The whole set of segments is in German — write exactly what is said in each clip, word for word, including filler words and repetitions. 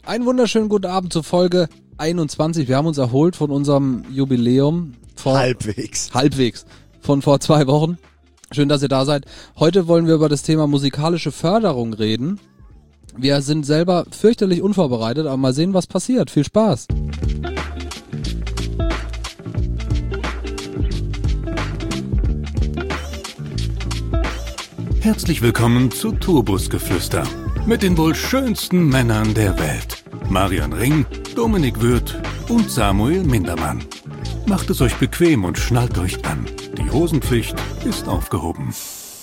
Einen wunderschönen guten Abend zur Folge einundzwanzig. Wir haben uns erholt von unserem Jubiläum. Vor halbwegs. Halbwegs. Von vor zwei Wochen. Schön, dass ihr da seid. Heute wollen wir über das Thema musikalische Förderung reden. Wir sind selber fürchterlich unvorbereitet, aber mal sehen, was passiert. Viel Spaß. Herzlich willkommen zu Tourbusgeflüster mit den wohl schönsten Männern der Welt. Marian Ring, Dominik Würth und Samuel Mindermann. Macht es euch bequem und schnallt euch an. Die Hosenpflicht ist aufgehoben.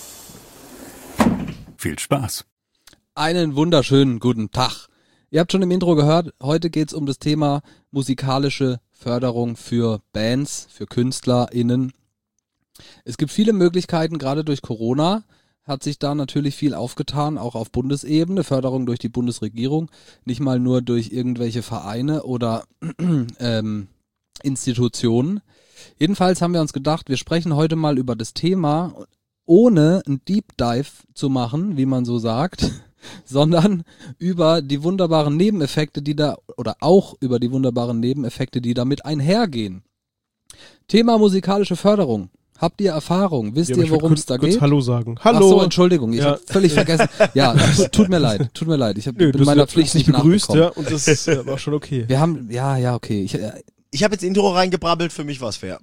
Viel Spaß. Einen wunderschönen guten Tag. Ihr habt schon im Intro gehört, heute geht es um das Thema musikalische Förderung für Bands, für KünstlerInnen. Es gibt viele Möglichkeiten, gerade durch Corona hat sich da natürlich viel aufgetan, auch auf Bundesebene, Förderung durch die Bundesregierung, nicht mal nur durch irgendwelche Vereine oder ähm, Institutionen. Jedenfalls haben wir uns gedacht, wir sprechen heute mal über das Thema, ohne einen Deep Dive zu machen, wie man so sagt, sondern über die wunderbaren Nebeneffekte, die da, oder auch über die wunderbaren Nebeneffekte, die damit einhergehen. Thema musikalische Förderung. Habt ihr Erfahrung? Wisst ja, ihr, worum es da kurz geht? Hallo sagen. Hallo. Ach so, Entschuldigung, ich ja. habe völlig vergessen. Ja, tut mir leid, tut mir leid. Ich hab, Nö, bin meiner Pflicht nicht begrüßt, ja, nachgekommen. und das ist, ja, war schon okay. Wir haben, ja, ja, okay. Ich, äh, Ich habe jetzt Intro reingebrabbelt, für mich war's fair.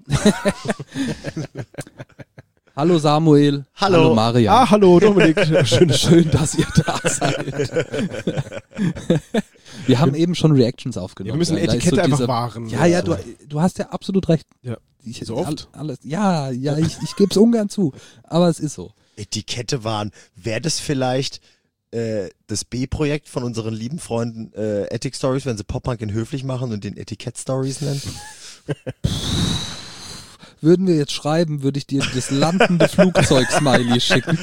hallo Samuel. Hallo. Hallo Marian. Ah, hallo Dominik. Schön, schön, dass ihr da seid. Wir haben eben schon Reactions aufgenommen. Ja, wir müssen ja, Etikette so einfach diese, wahren. Ja, ja, du, du hast ja absolut recht. Ja. Ich, so oft? Alles, ja, ja, ich, ich gebe es ungern zu, aber es ist so. Etikette wahren. Wäre das vielleicht äh, das B-Projekt von unseren lieben Freunden äh, Ethic Stories, wenn sie Pop-Punk in höflich machen und den Etikett Stories nennen? Würden wir jetzt schreiben, würde ich dir das landende Flugzeug-Smiley schicken.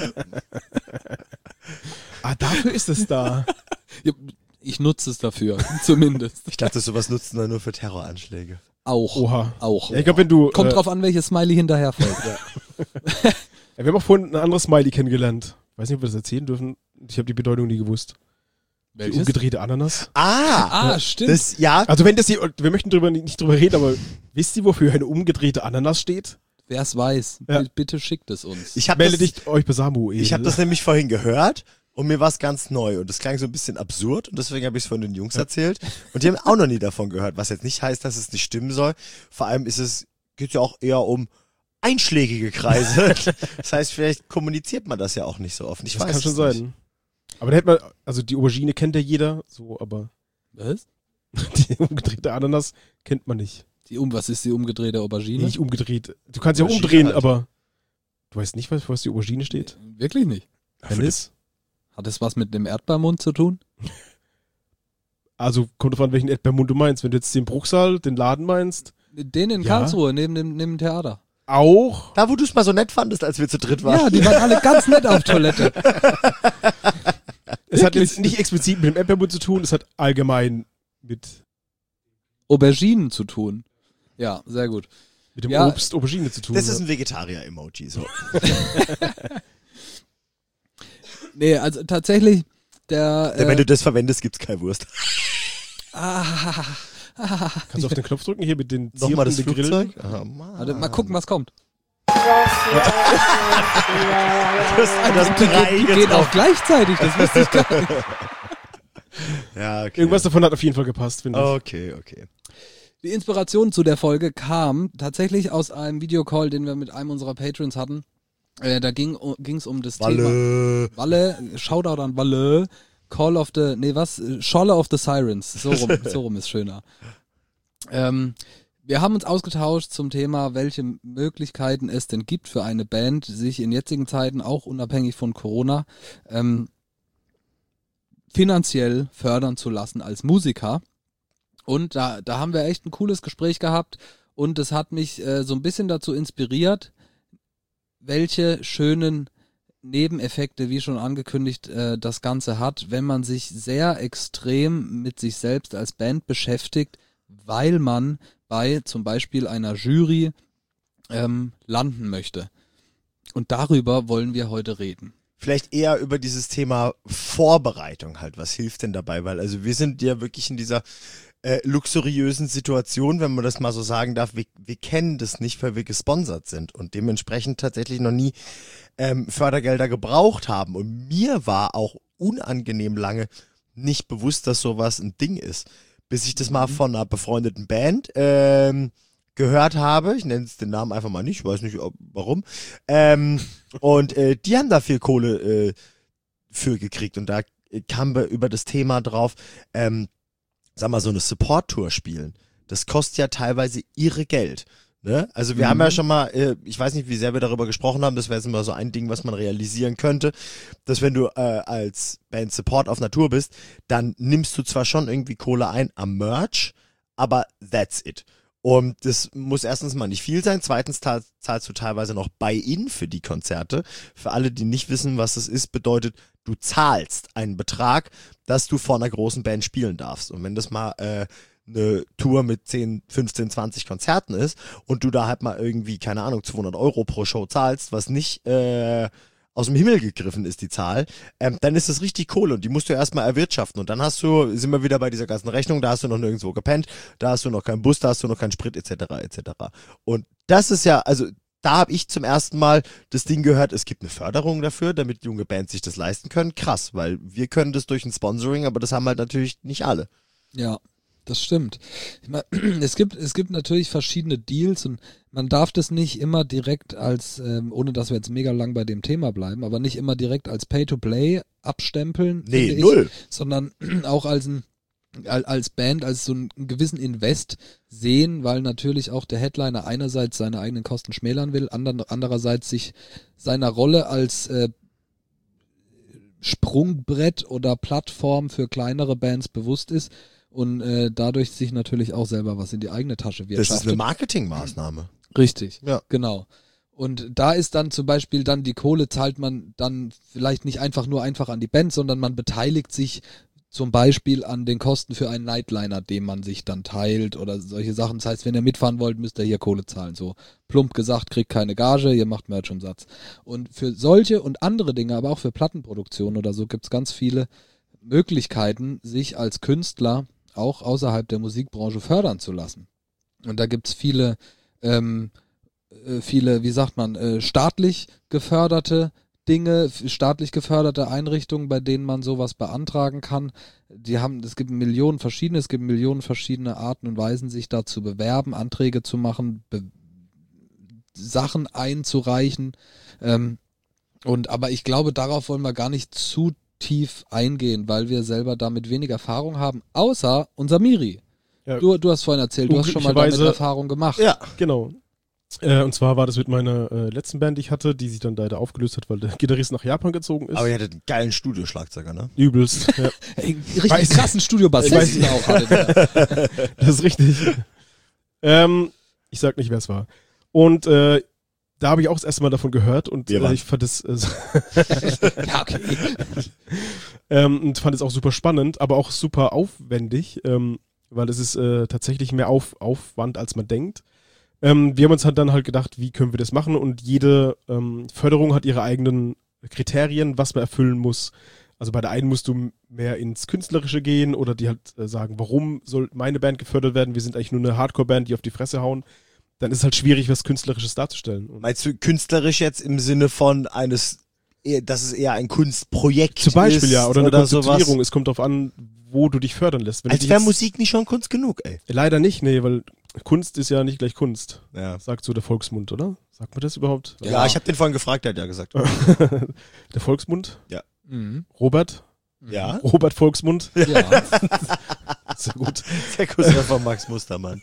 Ah, dafür ist es da. Ich nutze es dafür, zumindest. Ich dachte, sowas nutzen wir nur für Terroranschläge. Auch. Oha. Auch. Ja, ich glaube, wenn du. Kommt äh, drauf an, welches Smiley hinterherfällt. Ja, wir haben auch vorhin ein anderes Smiley kennengelernt. Weiß nicht, ob wir das erzählen dürfen. Ich habe die Bedeutung nie gewusst. Die umgedrehte Ananas. Ah! Ah, stimmt. Das, ja, Also wenn das hier, wir möchten drüber nicht drüber reden, aber wisst ihr, wofür eine umgedrehte Ananas steht? Wer es weiß, Ja. b- bitte schickt es uns. ich habe Melde das, dich euch bei Samuel. ich hab das nämlich vorhin gehört und mir war es ganz neu und das klang so ein bisschen absurd und deswegen habe ich es von den Jungs erzählt und die haben auch noch nie davon gehört, was jetzt nicht heißt, dass es nicht stimmen soll. Vor allem ist es, geht ja auch eher um einschlägige Kreise. Das heißt, vielleicht kommuniziert man das ja auch nicht so offen. Ich das weiß kann schon es sein. nicht. Aber da hätte man, also die Aubergine kennt ja jeder, so, aber Was? die umgedrehte Ananas kennt man nicht. Die um, was ist die umgedrehte Aubergine? Nicht umgedreht. Du kannst ja Aubergine umdrehen, halt. aber du weißt nicht, was, was die Aubergine steht? Wirklich nicht. Für das, Hat es was mit dem Erdbeermund zu tun? also kommt drauf an, welchen Erdbeermund du meinst. Wenn du jetzt den Bruchsal, den Laden meinst, Den in Ja. Karlsruhe, neben dem, neben dem Theater. auch. Da, wo du es mal so nett fandest, als wir zu dritt waren. Ja, die waren alle ganz nett auf Toilette. Es hat jetzt nicht explizit mit dem Erdbeermund zu tun, es hat allgemein mit, Auberginen zu tun. Ja, sehr gut. mit dem Ja. Obst Aubergine zu tun. Das ist ein Vegetarier-Emoji, so. Nee, also tatsächlich, der... Wenn Äh, du das verwendest, gibt's keine Wurst. ah, Kannst du auf den Knopf drücken hier mit den Nochmal das zierenden Flugzeug? Grillen? Ah, Mann. warte, mal gucken, was kommt. Das, das Die, drei geht, die geht getroffen. auch gleichzeitig, das wusste ich gar nicht. Ja, okay. Irgendwas davon hat auf jeden Fall gepasst, finde ich. Okay, okay. Die Inspiration zu der Folge kam tatsächlich aus einem Videocall, den wir mit einem unserer Patrons hatten. Äh, da ging es um das Thema... Walle. Walle, Shoutout an Walle, Call of the, nee was, Scholle of the Sirens, so rum, so rum ist schöner. Ähm, wir haben uns ausgetauscht zum Thema, welche Möglichkeiten es denn gibt für eine Band, sich in jetzigen Zeiten, auch unabhängig von Corona, ähm, finanziell fördern zu lassen als Musiker. Und da, da haben wir echt ein cooles Gespräch gehabt und es hat mich äh, so ein bisschen dazu inspiriert, welche schönen Nebeneffekte, wie schon angekündigt, äh, das Ganze hat, wenn man sich sehr extrem mit sich selbst als Band beschäftigt, weil man bei zum Beispiel einer Jury ähm, landen möchte. Und darüber wollen wir heute reden. vielleicht eher über dieses Thema Vorbereitung halt. Was hilft denn dabei? Weil also wir sind ja wirklich in dieser äh, luxuriösen Situation, wenn man das mal so sagen darf. Wir, wir kennen das nicht, weil wir gesponsert sind und dementsprechend tatsächlich noch nie ähm, Fördergelder gebraucht haben. Und mir war auch unangenehm lange nicht bewusst, dass sowas ein Ding ist. Bis ich das mal von einer befreundeten Band ähm, gehört habe. Ich nenne es den Namen einfach mal nicht, ich weiß nicht ob, warum. Ähm, und äh, die haben da viel Kohle äh, für gekriegt. Und da kamen wir über das Thema drauf, ähm, sag mal, so eine Support-Tour spielen. Das kostet ja teilweise irre Geld. Ne? Also wir mhm. haben ja schon mal, äh, ich weiß nicht, wie sehr wir darüber gesprochen haben, das wäre jetzt immer so ein Ding, was man realisieren könnte, dass wenn du äh, als Band Support auf einer Tour bist, dann nimmst du zwar schon irgendwie Kohle ein am Merch, aber that's it. Und das muss erstens mal nicht viel sein, zweitens zahlst du teilweise noch Buy-in für die Konzerte. Für alle, die nicht wissen, was das ist, bedeutet, du zahlst einen Betrag, dass du vor einer großen Band spielen darfst. Und wenn das mal äh, eine Tour mit zehn, fünfzehn, zwanzig Konzerten ist und du da halt mal irgendwie, keine Ahnung, zweihundert Euro pro Show zahlst, was nicht äh, aus dem Himmel gegriffen ist, die Zahl, ähm, dann ist das richtig Kohle und die musst du erstmal erwirtschaften. Und dann hast du, sind wir wieder bei dieser ganzen Rechnung, da hast du noch nirgendwo gepennt, da hast du noch keinen Bus, da hast du noch keinen Sprit, et cetera et cetera. Und das ist ja, also da habe ich zum ersten Mal das Ding gehört, es gibt eine Förderung dafür, damit junge Bands sich das leisten können. Krass, weil wir können das durch ein Sponsoring, aber das haben halt natürlich nicht alle. Ja. Das stimmt. Ich meine, es gibt, es gibt natürlich verschiedene Deals und man darf das nicht immer direkt als, ähm, ohne dass wir jetzt mega lang bei dem Thema bleiben, aber nicht immer direkt als Pay-to-Play abstempeln, nee, ich, null. sondern auch als ein, als Band, als so einen gewissen Invest sehen, weil natürlich auch der Headliner einerseits seine eigenen Kosten schmälern will, ander, andererseits sich seiner Rolle als äh, Sprungbrett oder Plattform für kleinere Bands bewusst ist. Und äh, dadurch sich natürlich auch selber was in die eigene Tasche wirtschaftet. Das ist eine Marketingmaßnahme. Richtig, ja. Genau. Und da ist dann zum Beispiel dann die Kohle, zahlt man dann vielleicht nicht einfach nur einfach an die Band, sondern man beteiligt sich zum Beispiel an den Kosten für einen Nightliner, den man sich dann teilt oder solche Sachen. Das heißt, wenn ihr mitfahren wollt, müsst ihr hier Kohle zahlen. So plump gesagt, kriegt keine Gage, ihr macht Merch-Umsatz. Und für solche und andere Dinge, aber auch für Plattenproduktion oder so, gibt's ganz viele Möglichkeiten, sich als Künstler auch außerhalb der Musikbranche fördern zu lassen. Und da gibt's viele, ähm, äh, viele, wie sagt man, äh, staatlich geförderte Dinge, staatlich geförderte Einrichtungen, bei denen man sowas beantragen kann. Die haben, es gibt Millionen verschiedene, es gibt Millionen verschiedene Arten und Weisen, sich da zu bewerben, Anträge zu machen, be- Sachen einzureichen. Ähm, und aber ich glaube, darauf wollen wir gar nicht zu tief eingehen, weil wir selber damit wenig Erfahrung haben, außer unser Miri. Ja. Du, du hast vorhin erzählt, du hast schon mal damit Erfahrung gemacht. Ja, genau. Äh, und zwar war das mit meiner äh, letzten Band, die ich hatte, die sich dann leider aufgelöst hat, weil der Gitarrist nach Japan gezogen ist. Aber ihr hattet einen geilen Studioschlagzeuger, ne? Übelst. Ja. Ey, richtig weiß krassen Studiobassisten auch. Hatte das ist richtig. ähm, ich sag nicht, wer es war. Und äh, da habe ich auch das erste Mal davon gehört und äh, ich fand es äh, ja, okay. ähm, und fand es auch super spannend, aber auch super aufwendig, ähm, weil es ist äh, tatsächlich mehr Auf, Aufwand, als man denkt. Ähm, wir haben uns halt dann halt gedacht, wie können wir das machen, und jede ähm, Förderung hat ihre eigenen Kriterien, was man erfüllen muss. Also bei der einen musst du mehr ins Künstlerische gehen oder die halt äh, sagen, warum soll meine Band gefördert werden? Wir sind eigentlich nur eine Hardcore-Band, die auf die Fresse hauen. Dann ist es halt schwierig, was Künstlerisches darzustellen. Und meinst du künstlerisch jetzt im Sinne von eines, dass es eher ein Kunstprojekt ist? Zum Beispiel, ja, oder eine oder Konzeptionierung. Sowas? Es kommt darauf an, wo du dich fördern lässt. Wenn Als wäre Musik nicht schon Kunst genug, ey. Leider nicht, nee, weil Kunst ist ja nicht gleich Kunst. Ja. Sagt so der Volksmund, oder? Sagt man das überhaupt? Ja, ja. Ich habe den vorhin gefragt, der hat ja gesagt. Der Volksmund? Ja. Mhm. Robert? Ja. Robert Volksmund? Ja. Sehr gut. Sehr gut, von Max Mustermann.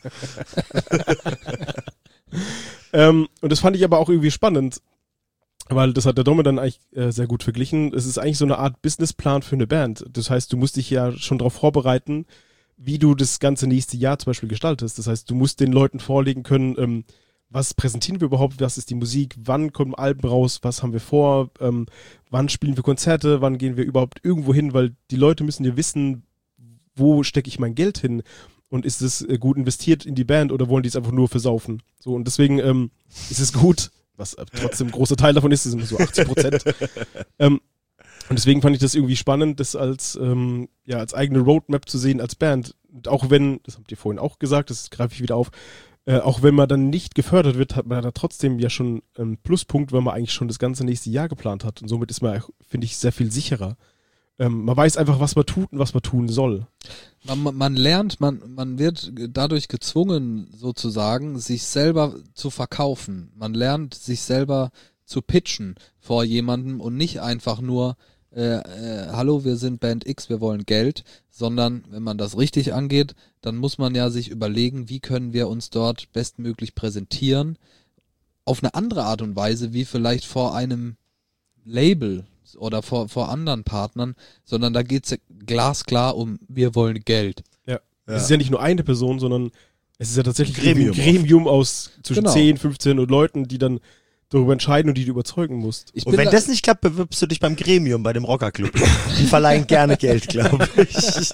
ähm, und das fand ich aber auch irgendwie spannend, weil das hat der Dome dann eigentlich äh, sehr gut verglichen. Es ist eigentlich so eine Art Businessplan für eine Band. Das heißt, du musst dich ja schon darauf vorbereiten, wie du das ganze nächste Jahr zum Beispiel gestaltest. Das heißt, du musst den Leuten vorlegen können, ähm, was präsentieren wir überhaupt, was ist die Musik, wann kommen Alben raus, was haben wir vor, ähm, wann spielen wir Konzerte, wann gehen wir überhaupt irgendwo hin, weil die Leute müssen ja wissen, wo stecke ich mein Geld hin und ist es äh, gut investiert in die Band oder wollen die es einfach nur versaufen? So, und deswegen ähm, ist es gut, was äh, trotzdem ein großer Teil davon ist, ist immer so achtzig Prozent, ähm, Und deswegen fand ich das irgendwie spannend, das als, ähm, ja, als eigene Roadmap zu sehen als Band. Und auch wenn, das habt ihr vorhin auch gesagt, das greife ich wieder auf, äh, auch wenn man dann nicht gefördert wird, hat man da trotzdem ja schon einen Pluspunkt, weil man eigentlich schon das ganze nächste Jahr geplant hat. Und somit ist man, finde ich, sehr viel sicherer. Ähm, man weiß einfach, was man tut und was man tun soll. Man, man lernt, man, man wird dadurch gezwungen, sozusagen, sich selber zu verkaufen. Man lernt, sich selber zu pitchen vor jemandem und nicht einfach nur, äh, äh, hallo, wir sind Band X, wir wollen Geld, sondern wenn man das richtig angeht, dann muss man ja sich überlegen, wie können wir uns dort bestmöglich präsentieren, auf eine andere Art und Weise, wie vielleicht vor einem Label oder vor, vor anderen Partnern, sondern da geht's ja glasklar um, wir wollen Geld. Ja. Ja. Es ist ja nicht nur eine Person, sondern es ist ja tatsächlich ein Gremium Gremium, Gremium aus zwischen Genau. zehn, fünfzehn und Leuten, die dann darüber entscheiden und die du überzeugen musst. Ich Und bin wenn da, das nicht klappt, bewirbst du dich beim Gremium, bei dem Rockerclub. Die verleihen gerne Geld, glaube ich.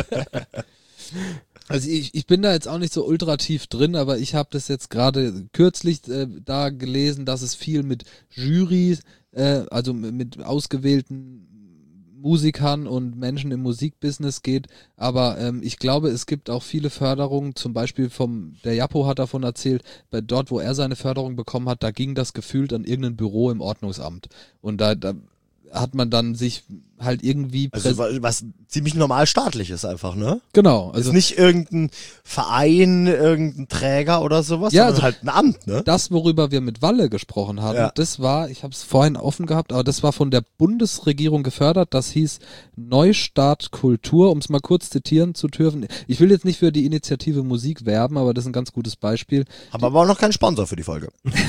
Also ich, ich bin da jetzt auch nicht so ultra tief drin, aber ich habe das jetzt gerade kürzlich äh, da gelesen, dass es viel mit Jury, äh, also mit ausgewählten Musikern und Menschen im Musikbusiness geht, aber ähm, ich glaube, es gibt auch viele Förderungen, zum Beispiel vom, der Japo hat davon erzählt, bei dort, wo er seine Förderung bekommen hat, da ging das gefühlt an irgendein Büro im Ordnungsamt und da, da hat man dann sich halt irgendwie Also wa- was ziemlich normal staatlich ist einfach, ne? genau, Also also ist nicht irgendein Verein, irgendein Träger oder sowas, Ja, sondern also- halt ein Amt, ne? das, worüber wir mit Walle gesprochen haben, Ja. das war, ich habe es vorhin offen gehabt, aber das war von der Bundesregierung gefördert, das hieß Neustart Kultur, um es mal kurz zitieren zu dürfen. Ich will jetzt nicht für die Initiative Musik werben, aber das ist ein ganz gutes Beispiel. Haben aber auch noch keinen Sponsor für die Folge.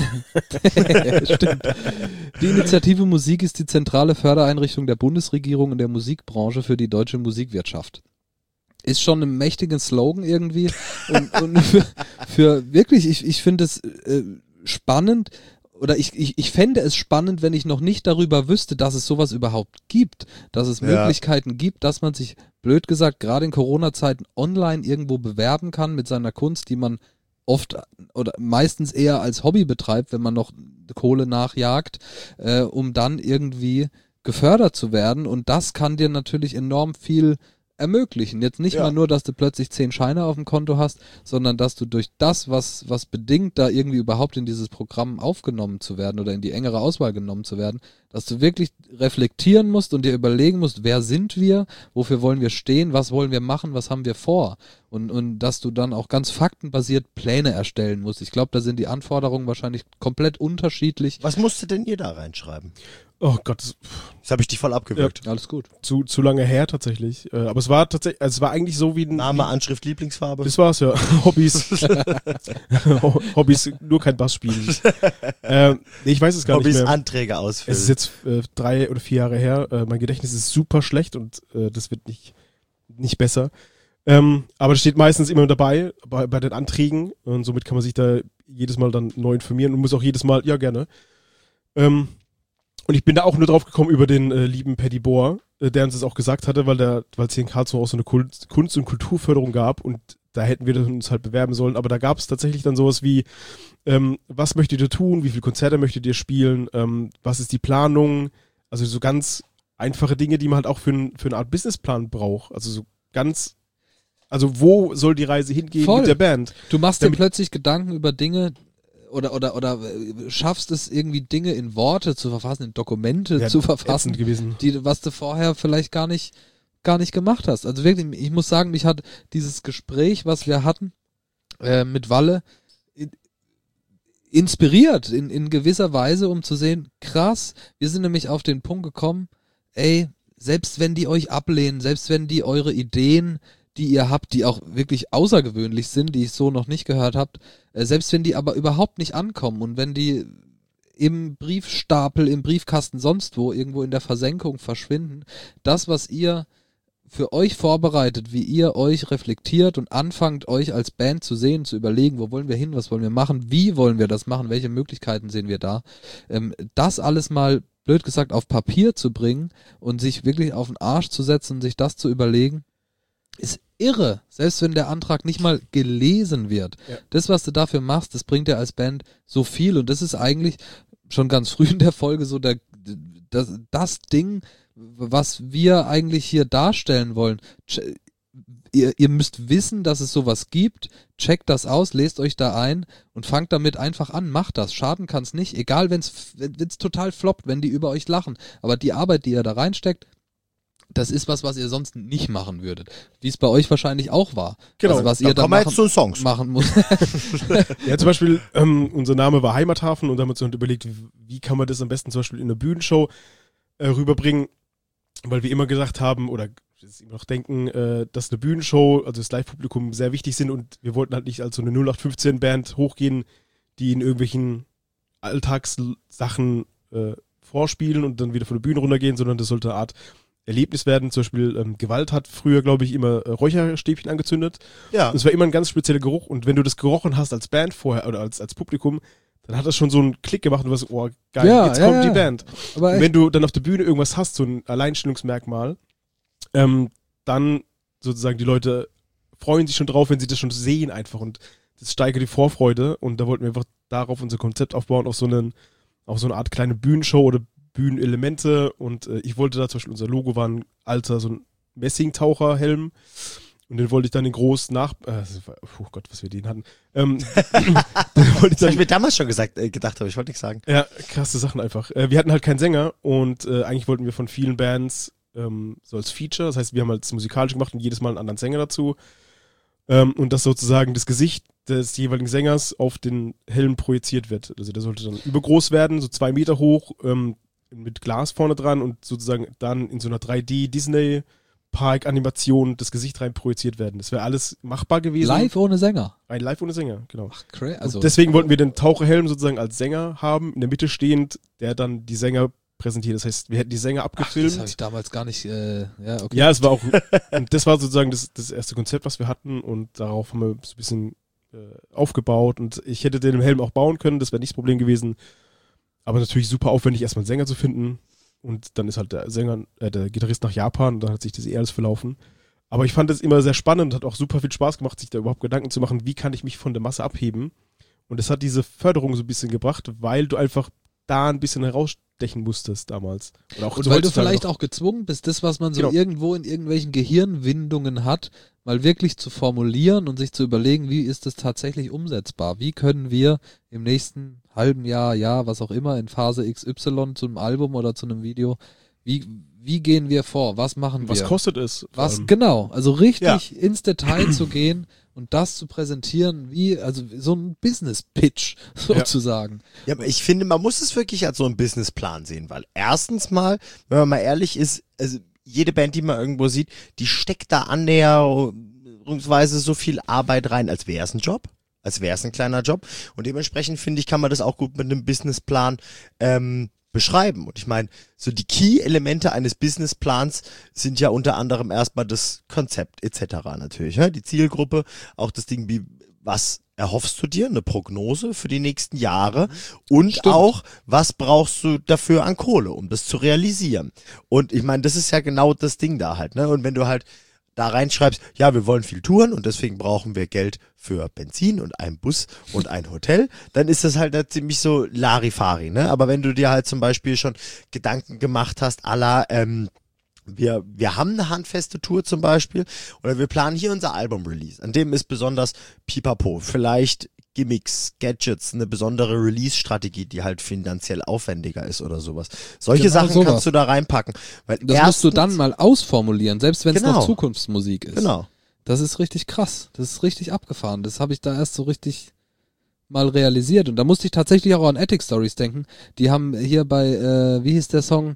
Stimmt. Die Initiative Musik ist die zentrale Fördereinrichtung der Bundesregierung in der Musikbranche für die deutsche Musikwirtschaft. Ist schon ein mächtigen Slogan irgendwie und, und für, für wirklich, ich, ich finde es äh, spannend oder ich, ich, ich fände es spannend, wenn ich noch nicht darüber wüsste, dass es sowas überhaupt gibt, dass es Ja. Möglichkeiten gibt, dass man sich, blöd gesagt, gerade in Corona-Zeiten online irgendwo bewerben kann mit seiner Kunst, die man oft oder meistens eher als Hobby betreibt, wenn man noch Kohle nachjagt, äh, um dann irgendwie gefördert zu werden und das kann dir natürlich enorm viel ermöglichen. Jetzt nicht Ja. mal nur, dass du plötzlich zehn Scheine auf dem Konto hast, sondern dass du durch das, was, was bedingt, da irgendwie überhaupt in dieses Programm aufgenommen zu werden oder in die engere Auswahl genommen zu werden, dass du wirklich reflektieren musst und dir überlegen musst, wer sind wir, wofür wollen wir stehen, was wollen wir machen, was haben wir vor und, und dass du dann auch ganz faktenbasiert Pläne erstellen musst. Ich glaube, da sind die Anforderungen wahrscheinlich komplett unterschiedlich. Was musstet denn ihr da reinschreiben? Oh Gott, das, Das habe ich dich voll abgewürgt. Alles gut. zu, zu lange her tatsächlich. Äh, aber es war tatsächlich, also es war eigentlich so wie ein... Name, Anschrift, Lieblingsfarbe. Das war's ja. Hobbys. Hobbys, nur kein Bass spielen. ähm, nee, ich weiß es gar Hobbys, nicht mehr. Anträge ausfüllen. Es ist jetzt äh, drei oder vier Jahre her. Äh, mein Gedächtnis ist super schlecht und äh, das wird nicht, nicht besser. Ähm, aber das steht meistens immer dabei bei, bei den Anträgen und somit kann man sich da jedes Mal dann neu informieren und muss auch jedes Mal, ja gerne. Ähm, und ich bin da auch nur drauf gekommen über den äh, lieben Paddy Bohr, äh, der uns das auch gesagt hatte, weil der, weil es hier in Karlsruhe auch so eine Kunst, Kunst- und Kulturförderung gab und da hätten wir uns halt bewerben sollen, aber da gab es tatsächlich dann sowas wie, ähm, was möchtet ihr tun, wie viele Konzerte möchtet ihr spielen, ähm, was ist die Planung, also so ganz einfache Dinge, die man halt auch für, ein, für eine Art Businessplan braucht, also so ganz, also wo soll die Reise hingehen Voll. mit der Band? Du machst dir Damit- plötzlich Gedanken über Dinge oder oder oder äh, schaffst es irgendwie Dinge in Worte zu verfassen, in Dokumente Ja, zu verfassen, ätzend gewesen. die was du vorher vielleicht gar nicht gar nicht gemacht hast. Also wirklich, ich muss sagen, mich hat dieses Gespräch, was wir hatten äh, mit Walle, in, inspiriert in, in gewisser Weise, um zu sehen, krass, wir sind nämlich auf den Punkt gekommen, ey, selbst wenn die euch ablehnen, selbst wenn die eure Ideen, die ihr habt, die auch wirklich außergewöhnlich sind, die ich so noch nicht gehört habt, äh, selbst wenn die aber überhaupt nicht ankommen und wenn die im Briefstapel, im Briefkasten sonst wo, irgendwo in der Versenkung verschwinden, das, was ihr für euch vorbereitet, wie ihr euch reflektiert und anfangt, euch als Band zu sehen, zu überlegen, wo wollen wir hin, was wollen wir machen, wie wollen wir das machen, welche Möglichkeiten sehen wir da, ähm, das alles mal, blöd gesagt, auf Papier zu bringen und sich wirklich auf den Arsch zu setzen und sich das zu überlegen, ist irre, selbst wenn der Antrag nicht mal gelesen wird. Ja. Das, was du dafür machst, das bringt dir als Band so viel und das ist eigentlich schon ganz früh in der Folge so der, das, das Ding, was wir eigentlich hier darstellen wollen. Ch- Ihr, ihr müsst wissen, dass es sowas gibt, checkt das aus, lest euch da ein und fangt damit einfach an, macht das, schaden kann es nicht, egal wenn's, wenn es total floppt, wenn die über euch lachen, aber die Arbeit, die ihr da reinsteckt, das ist was, was ihr sonst nicht machen würdet, wie es bei euch wahrscheinlich auch war. Genau. Also was Da ihr da kommen wir machen, jetzt zu den Songs. machen muss. Ja, zum Beispiel, ähm, unser Name war Heimathafen und da haben wir uns halt überlegt, wie, wie kann man das am besten zum Beispiel in einer Bühnenshow äh, rüberbringen, weil wir immer gesagt haben, oder jetzt immer noch denken, äh, dass eine Bühnenshow, also das Live-Publikum sehr wichtig sind und wir wollten halt nicht als so eine null acht fünfzehn Band hochgehen, die in irgendwelchen Alltagssachen äh, vorspielen und dann wieder von der Bühne runtergehen, sondern das sollte eine Art Erlebnis werden. Zum Beispiel ähm, Gewalt hat früher, glaube ich, immer äh, Räucherstäbchen angezündet. Ja. Und es war immer ein ganz spezieller Geruch und wenn du das gerochen hast als Band vorher oder als, als Publikum, dann hat das schon so einen Klick gemacht und du warst, oh geil, Ja, jetzt ja, kommt ja. die Band. Aber Und echt, wenn du dann auf der Bühne irgendwas hast, so ein Alleinstellungsmerkmal, ähm, dann sozusagen die Leute freuen sich schon drauf, wenn sie das schon sehen einfach und das steigert die Vorfreude und da wollten wir einfach darauf unser Konzept aufbauen, auf so einen, auf so eine Art kleine Bühnenshow oder Bühnenelemente und äh, ich wollte da zum Beispiel, unser Logo war ein alter, so ein Messingtaucherhelm und den wollte ich dann in groß nach, äh, oh Gott, was wir den hatten, ähm, den wollte ich Das habe dann ich mir damals schon gesagt, äh, gedacht, aber ich wollte nichts sagen. ja, krasse Sachen einfach. Äh, wir hatten halt keinen Sänger und äh, eigentlich wollten wir von vielen Bands ähm, so als Feature, das heißt, wir haben halt das musikalisch gemacht und jedes Mal einen anderen Sänger dazu. Ähm, und dass sozusagen das Gesicht des jeweiligen Sängers auf den Helm projiziert wird. Also der sollte dann übergroß werden, so zwei Meter hoch, ähm, mit Glas vorne dran und sozusagen dann in so einer drei D Disney Park-Animation das Gesicht rein projiziert werden. Das wäre alles machbar gewesen. live ohne Sänger. Ein Live ohne Sänger, genau. Ach, crazy. Also Also, deswegen wollten wir den Taucherhelm sozusagen als Sänger haben, in der Mitte stehend, der dann die Sänger präsentiert. Das heißt, wir hätten die Sänger ach, abgefilmt. das habe ich damals gar nicht, äh, ja, okay. Ja, es war auch, und das war sozusagen das, das erste Konzept, was wir hatten und darauf haben wir so ein bisschen äh, aufgebaut und ich hätte den Helm auch bauen können, das wäre nicht das Problem gewesen. Aber natürlich super aufwendig, erstmal einen Sänger zu finden und dann ist halt der Sänger, äh, der Gitarrist nach Japan und dann hat sich das eh alles verlaufen. Aber ich fand es immer sehr spannend, hat auch super viel Spaß gemacht, sich da überhaupt Gedanken zu machen, wie kann ich mich von der Masse abheben. Und das hat diese Förderung so ein bisschen gebracht, weil du einfach da ein bisschen herausstechen musstest damals. Oder auch Und so weil du heutzutage vielleicht noch. auch gezwungen bist, das, was man so Genau. irgendwo in irgendwelchen Gehirnwindungen hat, mal wirklich zu formulieren und sich zu überlegen, wie ist das tatsächlich umsetzbar? Wie können wir im nächsten halben Jahr, Jahr, was auch immer, in Phase X Y zu einem Album oder zu einem Video, wie, wie gehen wir vor? Was machen Was wir? kostet es? vor Was, allem? genau, also richtig Ja. ins Detail zu gehen und das zu präsentieren, wie, also so ein Business-Pitch sozusagen. Ja, aber ich finde, man muss es wirklich als so einen Businessplan sehen, weil erstens mal, wenn man mal ehrlich ist, also jede Band, die man irgendwo sieht, die steckt da annäherungsweise so viel Arbeit rein, als wäre es ein Job, als wäre es ein kleiner Job. Und dementsprechend finde ich, kann man das auch gut mit einem Businessplan ähm, beschreiben. Und ich meine, so die Key-Elemente eines Businessplans sind ja unter anderem erstmal das Konzept et cetera natürlich, ja? Die Zielgruppe, auch das Ding wie, was erhoffst du dir, eine Prognose für die nächsten Jahre und Stimmt. auch, was brauchst du dafür an Kohle, um das zu realisieren. Und ich meine, das ist ja genau das Ding da halt, ne? Und wenn du halt da reinschreibst, ja, wir wollen viel touren und deswegen brauchen wir Geld für Benzin und einen Bus und ein Hotel, dann ist das halt ziemlich so Larifari, ne? Aber wenn du dir halt zum Beispiel schon Gedanken gemacht hast, à la, ähm, wir, wir haben eine handfeste Tour zum Beispiel oder wir planen hier unser Album-Release. An dem ist besonders Pipapo, vielleicht Gimmicks, Gadgets, eine besondere Release-Strategie, die halt finanziell aufwendiger ist oder sowas. Solche Genau Sachen sowas. kannst du da reinpacken. Weil Das erstens, musst du dann mal ausformulieren, selbst wenn es Genau. noch Zukunftsmusik ist. Genau. Das ist richtig krass. Das ist richtig abgefahren. Das habe ich da erst so richtig mal realisiert. Und da musste ich tatsächlich auch an Attic Stories denken. Die haben hier bei, äh, wie hieß der Song?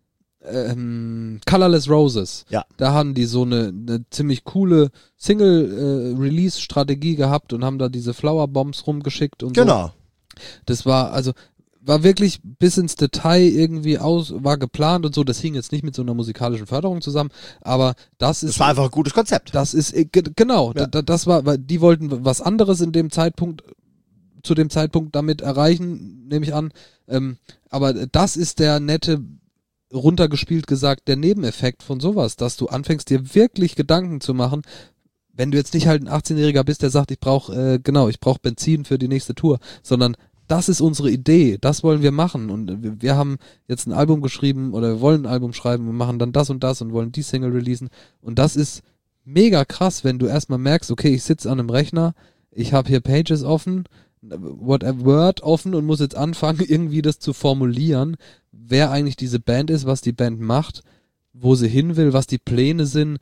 Ähm, Colorless Roses. Ja. Da haben die so eine, eine ziemlich coole Single-Release-Strategie gehabt und haben da diese Flower-Bombs rumgeschickt und so. Genau. Das war, also, war wirklich bis ins Detail irgendwie aus, war geplant und so. Das hing jetzt nicht mit so einer musikalischen Förderung zusammen, aber das ist. Das war einfach ein gutes Konzept. Das ist, äh, ge- genau, Ja. da, das war, weil die wollten was anderes in dem Zeitpunkt, zu dem Zeitpunkt damit erreichen, nehme ich an. Ähm, aber das ist der nette, runtergespielt gesagt, der Nebeneffekt von sowas, dass du anfängst, dir wirklich Gedanken zu machen, wenn du jetzt nicht halt ein achtzehnjähriger bist, der sagt, ich brauche, äh, genau, ich brauche Benzin für die nächste Tour, sondern das ist unsere Idee, das wollen wir machen und wir, wir haben jetzt ein Album geschrieben oder wir wollen ein Album schreiben, wir machen dann das und das und wollen die Single releasen und das ist mega krass, wenn du erstmal merkst, okay, ich sitze an einem Rechner, ich habe hier Pages offen, whatever, Word offen und muss jetzt anfangen, irgendwie das zu formulieren, wer eigentlich diese Band ist, was die Band macht, wo sie hin will, was die Pläne sind.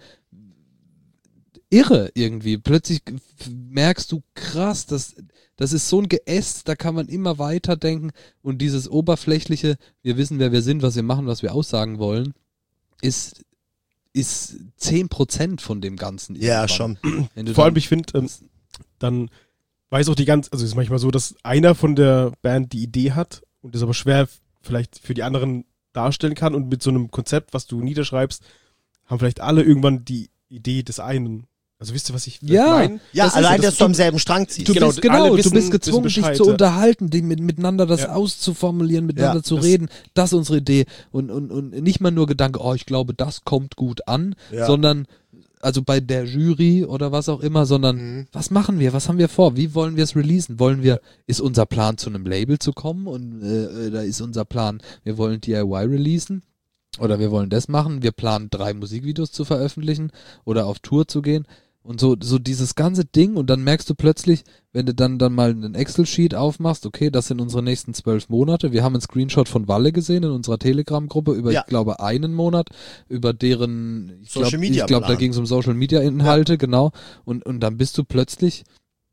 Irre irgendwie. Plötzlich merkst du, krass, das, das ist so ein Geäst, da kann man immer weiter denken und dieses oberflächliche, wir wissen, wer wir sind, was wir machen, was wir aussagen wollen, ist, ist zehn Prozent von dem Ganzen. Ja, schon. Vor allem, ich finde, ähm, dann weiß auch die ganze, also es ist manchmal so, dass einer von der Band die Idee hat und das aber schwer vielleicht für die anderen darstellen kann und mit so einem Konzept, was du niederschreibst, haben vielleicht alle irgendwann die Idee des einen. Also wisst ihr, was ich ja, meine? Ja, das allein, ist, dass du am selben Strang ziehst. Du Genau, bist, genau, alle wissen- du bist gezwungen, wissen dich Bescheid, zu ja. unterhalten, die, mit, miteinander das Ja. auszuformulieren, miteinander Ja, zu das- reden. Das ist unsere Idee. Und, und, und nicht mal nur Gedanke, oh, ich glaube, das kommt gut an, Ja. sondern, also bei der Jury oder was auch immer, sondern, Mhm. was machen wir, was haben wir vor, wie wollen wir es releasen? Wollen wir, ist unser Plan, zu einem Label zu kommen und äh, da ist unser Plan, wir wollen D I Y releasen? Oder wir wollen das machen, wir planen drei Musikvideos zu veröffentlichen oder auf Tour zu gehen und so, so dieses ganze Ding und dann merkst du plötzlich, wenn du dann, dann mal einen Excel-Sheet aufmachst, okay, das sind unsere nächsten zwölf Monate, wir haben einen Screenshot von Walle gesehen in unserer Telegram-Gruppe über, Ja. ich glaube, einen Monat, über deren, ich Social glaube, Media ich glaube, da Plan. ging es um Social-Media-Inhalte, genau, und, und dann bist du plötzlich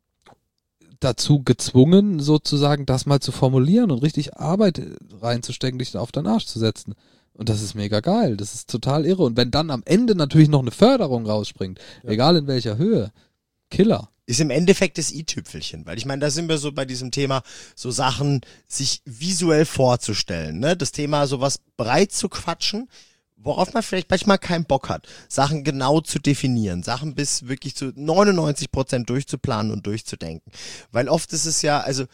dazu gezwungen, sozusagen, das mal zu formulieren und richtig Arbeit reinzustecken, dich da auf deinen Arsch zu setzen. Und das ist mega geil. Das ist total irre. Und wenn dann am Ende natürlich noch eine Förderung rausspringt, Ja. egal in welcher Höhe, Killer. Ist im Endeffekt das i-Tüpfelchen, weil ich meine, da sind wir so bei diesem Thema, so Sachen sich visuell vorzustellen, ne? Das Thema sowas breit zu quatschen, worauf man vielleicht manchmal keinen Bock hat, Sachen genau zu definieren, Sachen bis wirklich zu neunundneunzig Prozent durchzuplanen und durchzudenken, weil oft ist es ja, also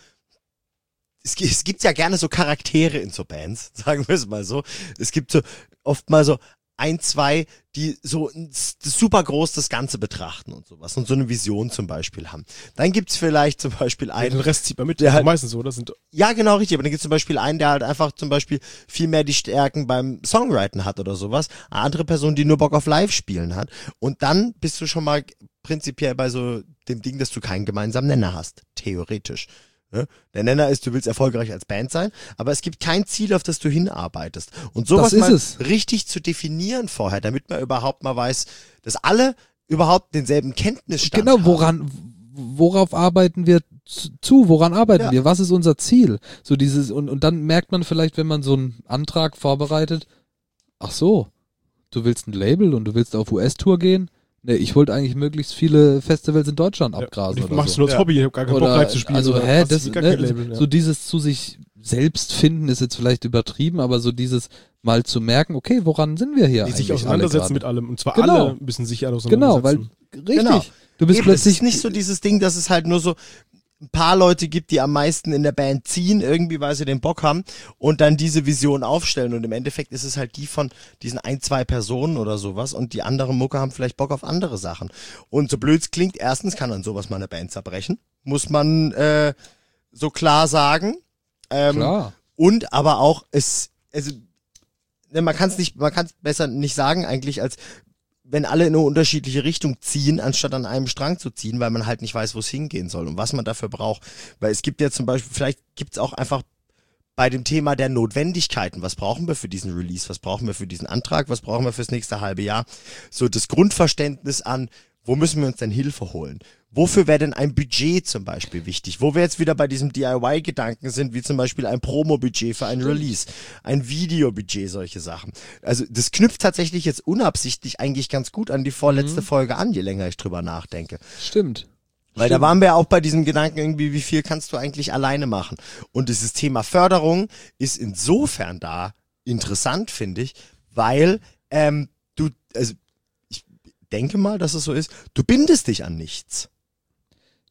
es, gi- es gibt ja gerne so Charaktere in so Bands, sagen wir es mal so, es gibt so oft mal so ein, zwei, die so n- s- super groß das Ganze betrachten und sowas und so eine Vision zum Beispiel haben. Dann gibt's vielleicht zum Beispiel Den einen, Rest zieht man mit. Der Das ist halt- meistens so, das sind ja genau richtig, aber dann gibt's zum Beispiel einen, der halt einfach zum Beispiel viel mehr die Stärken beim Songwriten hat oder sowas. Eine andere Person, die nur Bock auf Live-Spielen hat. Und dann bist du schon mal prinzipiell bei so dem Ding, dass du keinen gemeinsamen Nenner hast. Theoretisch. Ne? Der Nenner ist, du willst erfolgreich als Band sein, aber es gibt kein Ziel, auf das du hinarbeitest. Und sowas Das ist mal es. richtig zu definieren vorher, damit man überhaupt mal weiß, dass alle überhaupt denselben Kenntnisstand Genau, haben. woran, worauf arbeiten wir zu? Woran arbeiten Ja. wir? Was ist unser Ziel? So dieses, und, und dann merkt man vielleicht, wenn man so einen Antrag vorbereitet, ach so, du willst ein Label und du willst auf U S-Tour gehen? Nee, ich wollte eigentlich möglichst viele Festivals in Deutschland abgrasen. ich oder machst so. du nur als Ja. Hobby, ich hab gar keinen Bock Oder, live zu spielen. also, oder hä, hast das, du gar ne, kein Label, ja. so dieses zu sich selbst finden ist jetzt vielleicht übertrieben, aber so dieses mal zu merken, okay, woran sind wir hier die eigentlich sich alle auseinandersetzen gerade? mit allem. Und zwar Genau. alle müssen sich alle Genau, weil, auseinandersetzen. richtig, Genau. du bist Eben, es plötzlich ist nicht so dieses Ding, dass es halt nur so ein paar Leute gibt, die am meisten in der Band ziehen, irgendwie, weil sie den Bock haben und dann diese Vision aufstellen. Und im Endeffekt ist es halt die von diesen ein, zwei Personen oder sowas und die anderen Mucke haben vielleicht Bock auf andere Sachen. Und so blöd es klingt, erstens kann dann sowas mal eine Band zerbrechen, muss man äh, so klar sagen. Ähm, klar. Und aber auch es, also ne, man kann es nicht, man kann es besser nicht sagen eigentlich, als wenn alle in eine unterschiedliche Richtung ziehen, anstatt an einem Strang zu ziehen, weil man halt nicht weiß, wo es hingehen soll und was man dafür braucht. Weil es gibt ja zum Beispiel, vielleicht gibt es auch einfach bei dem Thema der Notwendigkeiten, was brauchen wir für diesen Release, was brauchen wir für diesen Antrag, was brauchen wir fürs nächste halbe Jahr, so das Grundverständnis an, wo müssen wir uns denn Hilfe holen? Wofür wäre denn ein Budget zum Beispiel wichtig? Wo wir jetzt wieder bei diesem D I Y-Gedanken sind, wie zum Beispiel ein Promo-Budget für ein Release, ein Videobudget, solche Sachen. Also das knüpft tatsächlich jetzt unabsichtlich eigentlich ganz gut an die vorletzte Mhm. Folge an, je länger ich drüber nachdenke. Stimmt. Weil da waren wir ja auch bei diesem Gedanken irgendwie, wie viel kannst du eigentlich alleine machen? Und dieses Thema Förderung ist insofern da interessant, finde ich, weil ähm, du, also ich denke mal, dass es so ist, du bindest dich an nichts.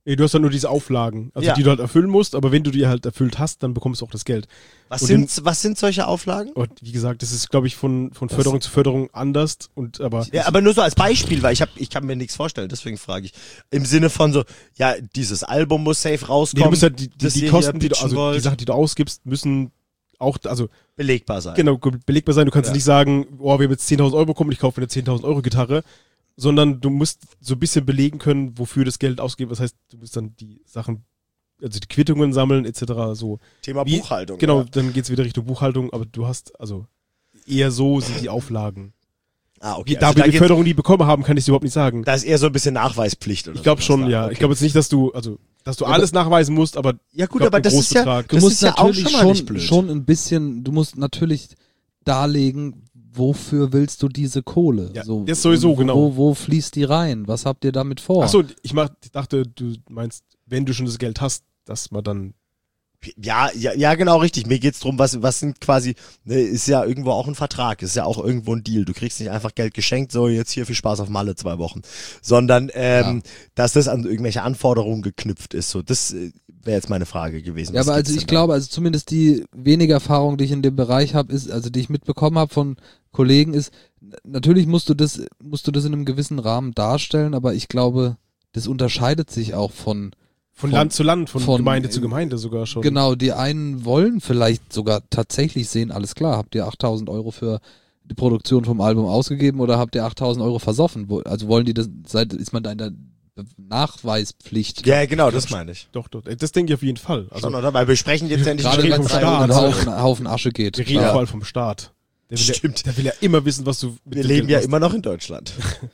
Nee, du hast dann nur diese Auflagen, also Ja. die du halt erfüllen musst, aber wenn du die halt erfüllt hast, dann bekommst du auch das Geld. Was Und sind, was sind solche Auflagen? Und wie gesagt, das ist, glaube ich, von, von Förderung zu Förderung anders und aber Ja, aber nur so als Beispiel, weil ich hab, ich kann mir nichts vorstellen, deswegen frage ich. Im Sinne von so, ja, dieses Album muss safe nee, rauskommen. du musst halt die, die, das die ihr Kosten, hier die du, pitchen also die wollt. Sachen, die du ausgibst, müssen auch, also belegbar sein. genau, belegbar sein. Du kannst Ja. nicht sagen, oh, wir haben jetzt zehntausend Euro bekommen, ich kaufe eine zehntausend Euro Gitarre, sondern du musst so ein bisschen belegen können, wofür das Geld ausgeht. Das heißt, du musst dann die Sachen, also die Quittungen sammeln et cetera. So. Thema Wie- Buchhaltung. Genau, Ja. dann geht's wieder Richtung Buchhaltung, aber du hast, also eher so sind die Auflagen. Ah, Wie, okay. da Also wir da, die geht's- Förderung nie bekommen haben, kann ich dir überhaupt nicht sagen. da ist eher so ein bisschen Nachweispflicht oder Ich glaube sowas schon, da. ja. Okay. Ich glaube jetzt nicht, dass du, also, dass du Ja, alles nachweisen musst, aber Ja gut, glaub, aber ein das ist ja, Großbetrag. Du das musst ist ja auch natürlich schon mal nicht schon, blöd. schon ein bisschen, du musst natürlich darlegen, wofür willst du diese Kohle? Ja, so, das sowieso, wo, genau. Wo, wo fließt die rein? Was habt ihr damit vor? Achso, ich mach, ich dachte, du meinst, wenn du schon das Geld hast, dass man dann. Ja, ja, ja, genau, richtig. Mir geht's drum, was, was sind quasi, ne, ist ja irgendwo auch ein Vertrag, ist ja auch irgendwo ein Deal. Du kriegst nicht einfach Geld geschenkt, so jetzt hier viel Spaß auf Malle zwei Wochen, sondern ähm, dass das an irgendwelche Anforderungen geknüpft ist. So, das äh, wäre jetzt meine Frage gewesen. Ja, Was aber gibt's also ich denn da? glaube, also zumindest die wenige Erfahrung, die ich in dem Bereich habe, ist, also die ich mitbekommen habe von Kollegen, ist, n- natürlich musst du das, musst du das in einem gewissen Rahmen darstellen, aber ich glaube, das unterscheidet sich auch von, Von, Von- Land zu Land, von, von- Gemeinde zu Gemeinde sogar schon. genau, die einen wollen vielleicht sogar tatsächlich sehen, alles klar, habt ihr achttausend Euro für die Produktion vom Album ausgegeben oder habt ihr achttausend Euro versoffen? Wo- Also wollen die das, seid, ist man da in der Nachweispflicht? Ja, genau, das meine ich. Doch, doch. Das denke ich auf jeden Fall. Also, Schon, oder? Weil wir sprechen jetzt ja nicht Gerade reden wenn vom es da um Staat. einen Haufen, Haufen Asche geht. wir reden klar. vor allem vom Staat. Der will, Stimmt. Ja, der will ja immer wissen, was du mit Wir dem leben Geld ja machst. immer noch in Deutschland.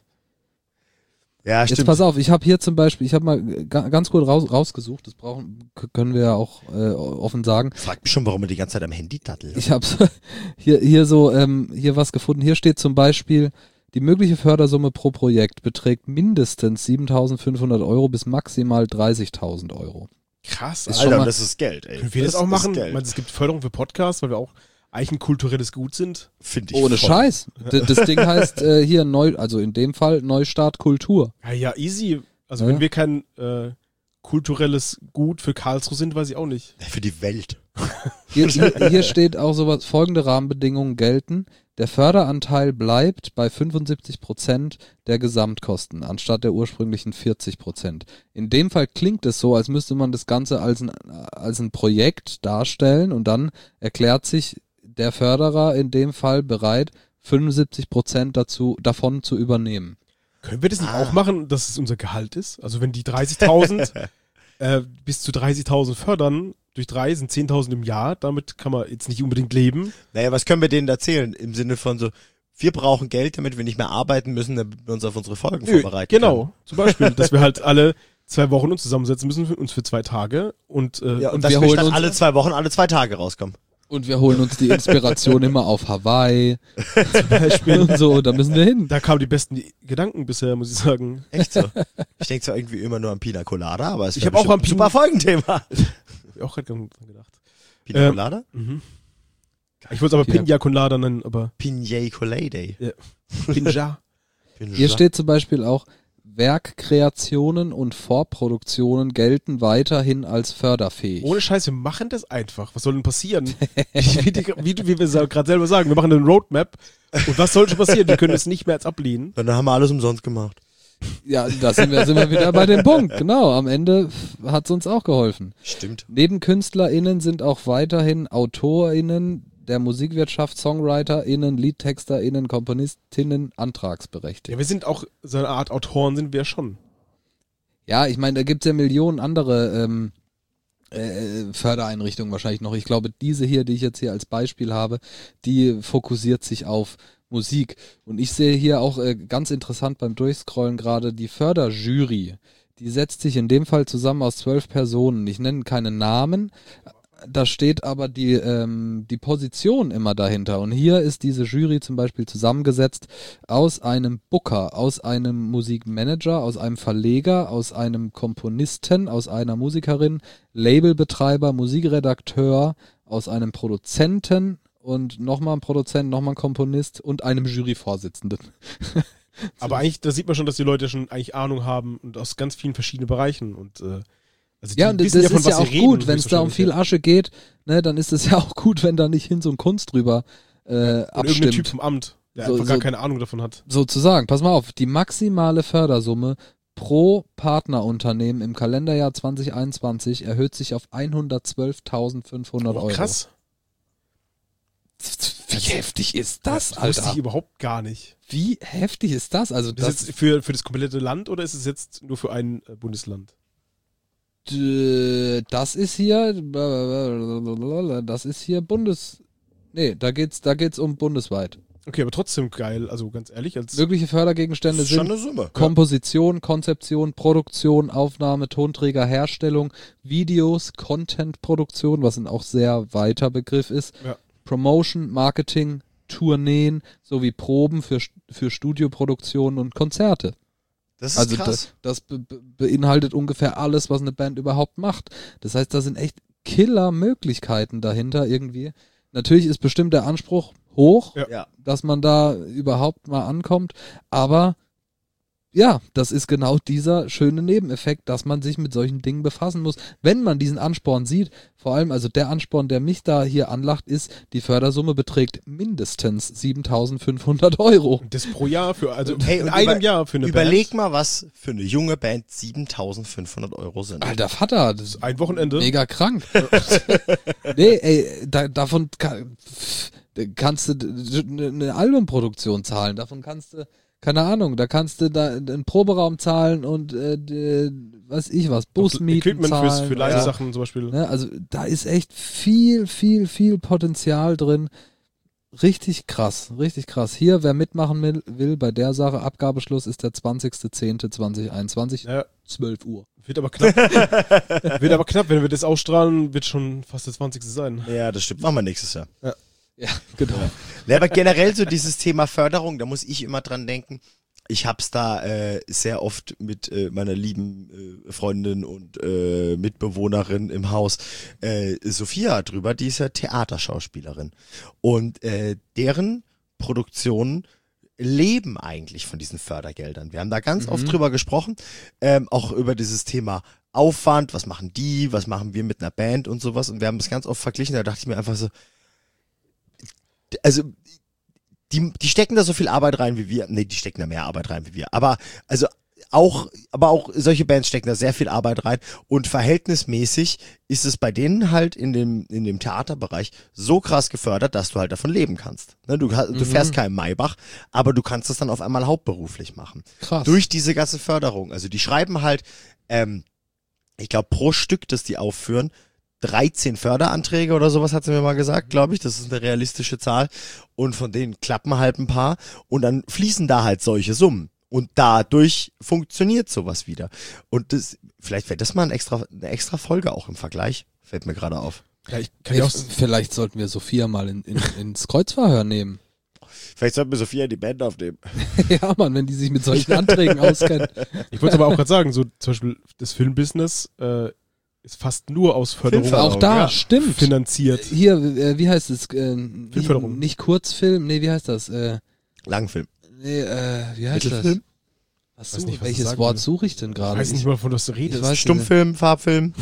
Ja, Jetzt stimmt. pass auf, ich habe hier zum Beispiel, ich habe mal ga- ganz gut raus, rausgesucht, das brauchen, k- können wir ja auch äh, offen sagen. Frag mich schon, warum er die ganze Zeit am Handy dattelt. Ich habe hier, hier so, ähm, hier was gefunden. Hier steht zum Beispiel, die mögliche Fördersumme pro Projekt beträgt mindestens siebentausendfünfhundert Euro bis maximal dreißigtausend Euro. Krass, Ist Alter. schon Alter, mal- das ist Geld, ey. Können wir das, das auch ist machen? Ich Geld. meine, es gibt Förderung für Podcasts, weil wir auch eigentlich ein kulturelles Gut sind. Finde ich Ohne voll. Scheiß. D das Ding heißt äh, hier neu, also in dem Fall Neustart Kultur. Ja, ja, easy. Also Ja. wenn wir kein äh, kulturelles Gut für Karlsruhe sind, weiß ich auch nicht. Für die Welt. Hier, hier, hier steht auch sowas, folgende Rahmenbedingungen gelten. Der Förderanteil bleibt bei fünfundsiebzig Prozent der Gesamtkosten, anstatt der ursprünglichen vierzig Prozent. In dem Fall klingt es so, als müsste man das Ganze als ein, als ein Projekt darstellen und dann erklärt sich der Förderer in dem Fall bereit, fünfundsiebzig Prozent dazu, davon zu übernehmen. Können wir das nicht Ah. auch machen, dass es unser Gehalt ist? Also wenn die dreißigtausend äh, bis zu dreißigtausend fördern, durch drei sind zehntausend im Jahr, damit kann man jetzt nicht unbedingt leben. Naja, was können wir denen erzählen? Im Sinne von so, wir brauchen Geld, damit wir nicht mehr arbeiten müssen, damit wir uns auf unsere Folgen Nö, vorbereiten genau, zum Beispiel, dass wir halt alle zwei Wochen uns zusammensetzen müssen, für uns für zwei Tage und, äh, können. Ja, und, Und dass wir wir holen statt uns- alle zwei Wochen, alle zwei Tage rauskommen. Und wir holen uns die Inspiration immer auf Hawaii zum Beispiel, und so, da müssen wir hin. da kamen die besten Gedanken bisher, muss ich sagen. Echt so. Ich denke zwar irgendwie immer nur an Pina Colada, aber es Ich wäre hab auch bestimmt am ein super Folgenthema. Hab ich auch gerade dran gedacht. Pina Ähm, Colada? Mhm. Ich wollte es aber Pina- Pina Colada nennen, aber Pinjay Colade. Pinja. Hier steht zum Beispiel auch, Werkkreationen und Vorproduktionen gelten weiterhin als förderfähig. Ohne Scheiß, wir machen das einfach. Was soll denn passieren? wie, die, wie, wie wir es gerade selber sagen, wir machen eine Roadmap. Und was soll schon passieren? Wir können es nicht mehr als ablehnen. Dann haben wir alles umsonst gemacht. Ja, da sind wir, sind wir wieder bei dem Punkt. Genau, am Ende hat es uns auch geholfen. Stimmt. Neben KünstlerInnen sind auch weiterhin AutorInnen der Musikwirtschaft, SongwriterInnen, LiedtexterInnen, KomponistInnen antragsberechtigt. Ja, wir sind auch so eine Art Autoren, sind wir schon. Ja, ich meine, da gibt's ja Millionen andere ähm, äh, Fördereinrichtungen wahrscheinlich noch. Ich glaube, diese hier, die ich jetzt hier als Beispiel habe, die fokussiert sich auf Musik. Und ich sehe hier auch äh, ganz interessant beim Durchscrollen gerade die Förderjury. Die setzt sich in dem Fall zusammen aus zwölf Personen. Ich nenne keine Namen. Da steht aber die, ähm, die Position immer dahinter. Und hier ist diese Jury zum Beispiel zusammengesetzt aus einem Booker, aus einem Musikmanager, aus einem Verleger, aus einem Komponisten, aus einer Musikerin, Labelbetreiber, Musikredakteur, aus einem Produzenten und nochmal ein Produzent, nochmal ein Komponist und einem Juryvorsitzenden. Aber eigentlich, da sieht man schon, dass die Leute schon eigentlich Ahnung haben und aus ganz vielen verschiedenen Bereichen und äh, also die Ja, und das wissen ja, von ist was ja sie auch reden, gut, wenn es da um viel höchstwahrscheinlich, Asche geht, ne, dann ist es ja auch gut, wenn da nicht hin so ein Kunst drüber äh, ja. Oder irgendein abstimmt. Typ vom Amt, der So- einfach gar so- keine Ahnung davon hat. Sozusagen, pass mal auf, die maximale Fördersumme pro Partnerunternehmen im Kalenderjahr zwanzig einundzwanzig erhöht sich auf hundertzwölftausendfünfhundert Oh, Euro. krass. Wie heftig ist das, Das wusste Alter? ich überhaupt gar nicht. Wie heftig ist das? Also Das das, ist jetzt für, für das komplette Land oder ist es jetzt nur für ein äh, Bundesland? d- das ist hier, das ist hier Bundes, nee, da geht's, da geht's um bundesweit. Okay, aber trotzdem geil, also ganz ehrlich, als Mögliche Fördergegenstände Das ist schon sind eine Summe. Komposition, Konzeption, Produktion, Aufnahme, Tonträger, Herstellung, Videos, Contentproduktion, was ein auch sehr weiter Begriff ist, Ja. Promotion, Marketing, Tourneen sowie Proben für, für Studioproduktionen und Konzerte. Das ist Also krass. das, das be be beinhaltet ungefähr alles, was eine Band überhaupt macht. Das heißt, da sind echt Killer-Möglichkeiten dahinter irgendwie. Natürlich ist bestimmt der Anspruch hoch, Ja. ja. dass man da überhaupt mal ankommt. Aber ja, das ist genau dieser schöne Nebeneffekt, dass man sich mit solchen Dingen befassen muss. Wenn man diesen Ansporn sieht, vor allem also der Ansporn, der mich da hier anlacht, ist, die Fördersumme beträgt mindestens siebentausendfünfhundert Euro. das pro Jahr für, also Hey, in und einem über- Jahr für eine Überleg Band. mal, was für eine junge Band siebentausendfünfhundert Euro sind. Alter Vater, das ist Ein Wochenende. mega krank. Nee, ey, da, davon kann, kannst du d- d- eine Albumproduktion zahlen, davon kannst du, keine Ahnung, da kannst du da einen Proberaum zahlen und äh, d- was ich was, Busmieten Equipment zahlen. fürs, für leise ja. Sachen zum Beispiel. Ne, also da ist echt viel, viel, viel Potenzial drin. Richtig krass, richtig krass. Hier, wer mitmachen will, will bei der Sache, Abgabeschluss ist der zwanzigster zehnter zweitausendeinundzwanzig, Ja, zwölf Uhr. wird aber knapp. Wird aber knapp, wenn wir das ausstrahlen, wird schon fast der zwanzigste sein. Ja, das stimmt. Machen wir nächstes Jahr. Ja, genau. Ja, aber generell so dieses Thema Förderung, da muss ich immer dran denken. Ich hab's da äh, sehr oft mit äh, meiner lieben äh, Freundin und äh, Mitbewohnerin im Haus, äh, Sophia, drüber, die ist ja Theaterschauspielerin. Und äh, deren Produktionen leben eigentlich von diesen Fördergeldern. Wir haben da ganz Mhm. oft drüber gesprochen, ähm, auch über dieses Thema Aufwand, was machen die, was machen wir mit einer Band und sowas. Und wir haben das ganz oft verglichen, da dachte ich mir einfach so, also die, die stecken da so viel Arbeit rein wie wir. Nee, die stecken da mehr Arbeit rein wie wir. Aber also auch, aber auch solche Bands stecken da sehr viel Arbeit rein. Und verhältnismäßig ist es bei denen halt in dem, in dem Theaterbereich so krass gefördert, dass du halt davon leben kannst. Ne, du, du Mhm. fährst kein Maybach, aber du kannst das dann auf einmal hauptberuflich machen. Krass. Durch diese ganze Förderung. Also die schreiben halt, ähm, ich glaube pro Stück, das die aufführen, dreizehn Förderanträge oder sowas hat sie mir mal gesagt, glaube ich. Das ist eine realistische Zahl. Und von denen klappen halt ein paar. Und dann fließen da halt solche Summen. Und dadurch funktioniert sowas wieder. Und das, vielleicht wäre das mal ein extra, eine extra Folge auch im Vergleich. Fällt mir gerade auf. Ja, ich kann Ey, ja auch, vielleicht sollten wir Sophia mal in, in, ins Kreuzverhör nehmen. Vielleicht sollten wir Sophia in die Band aufnehmen. Ja, Mann, wenn die sich mit solchen Anträgen auskennt. ich wollte aber auch gerade sagen, so zum Beispiel das Filmbusiness äh, ist fast nur aus Förderung Filmförderung, Auch da, ja. stimmt. finanziert. Hier, äh, wie heißt es? Äh, nicht, Filmförderung. nicht Kurzfilm, nee, wie heißt das? Äh, Langfilm. nee, äh, wie heißt Mittelfilm? das? Was Weiß such, nicht, was du welches sagen Wort willst. suche ich denn Ich gerade? weiß nicht mal, von was du redest. weiß- Stummfilm, Farbfilm.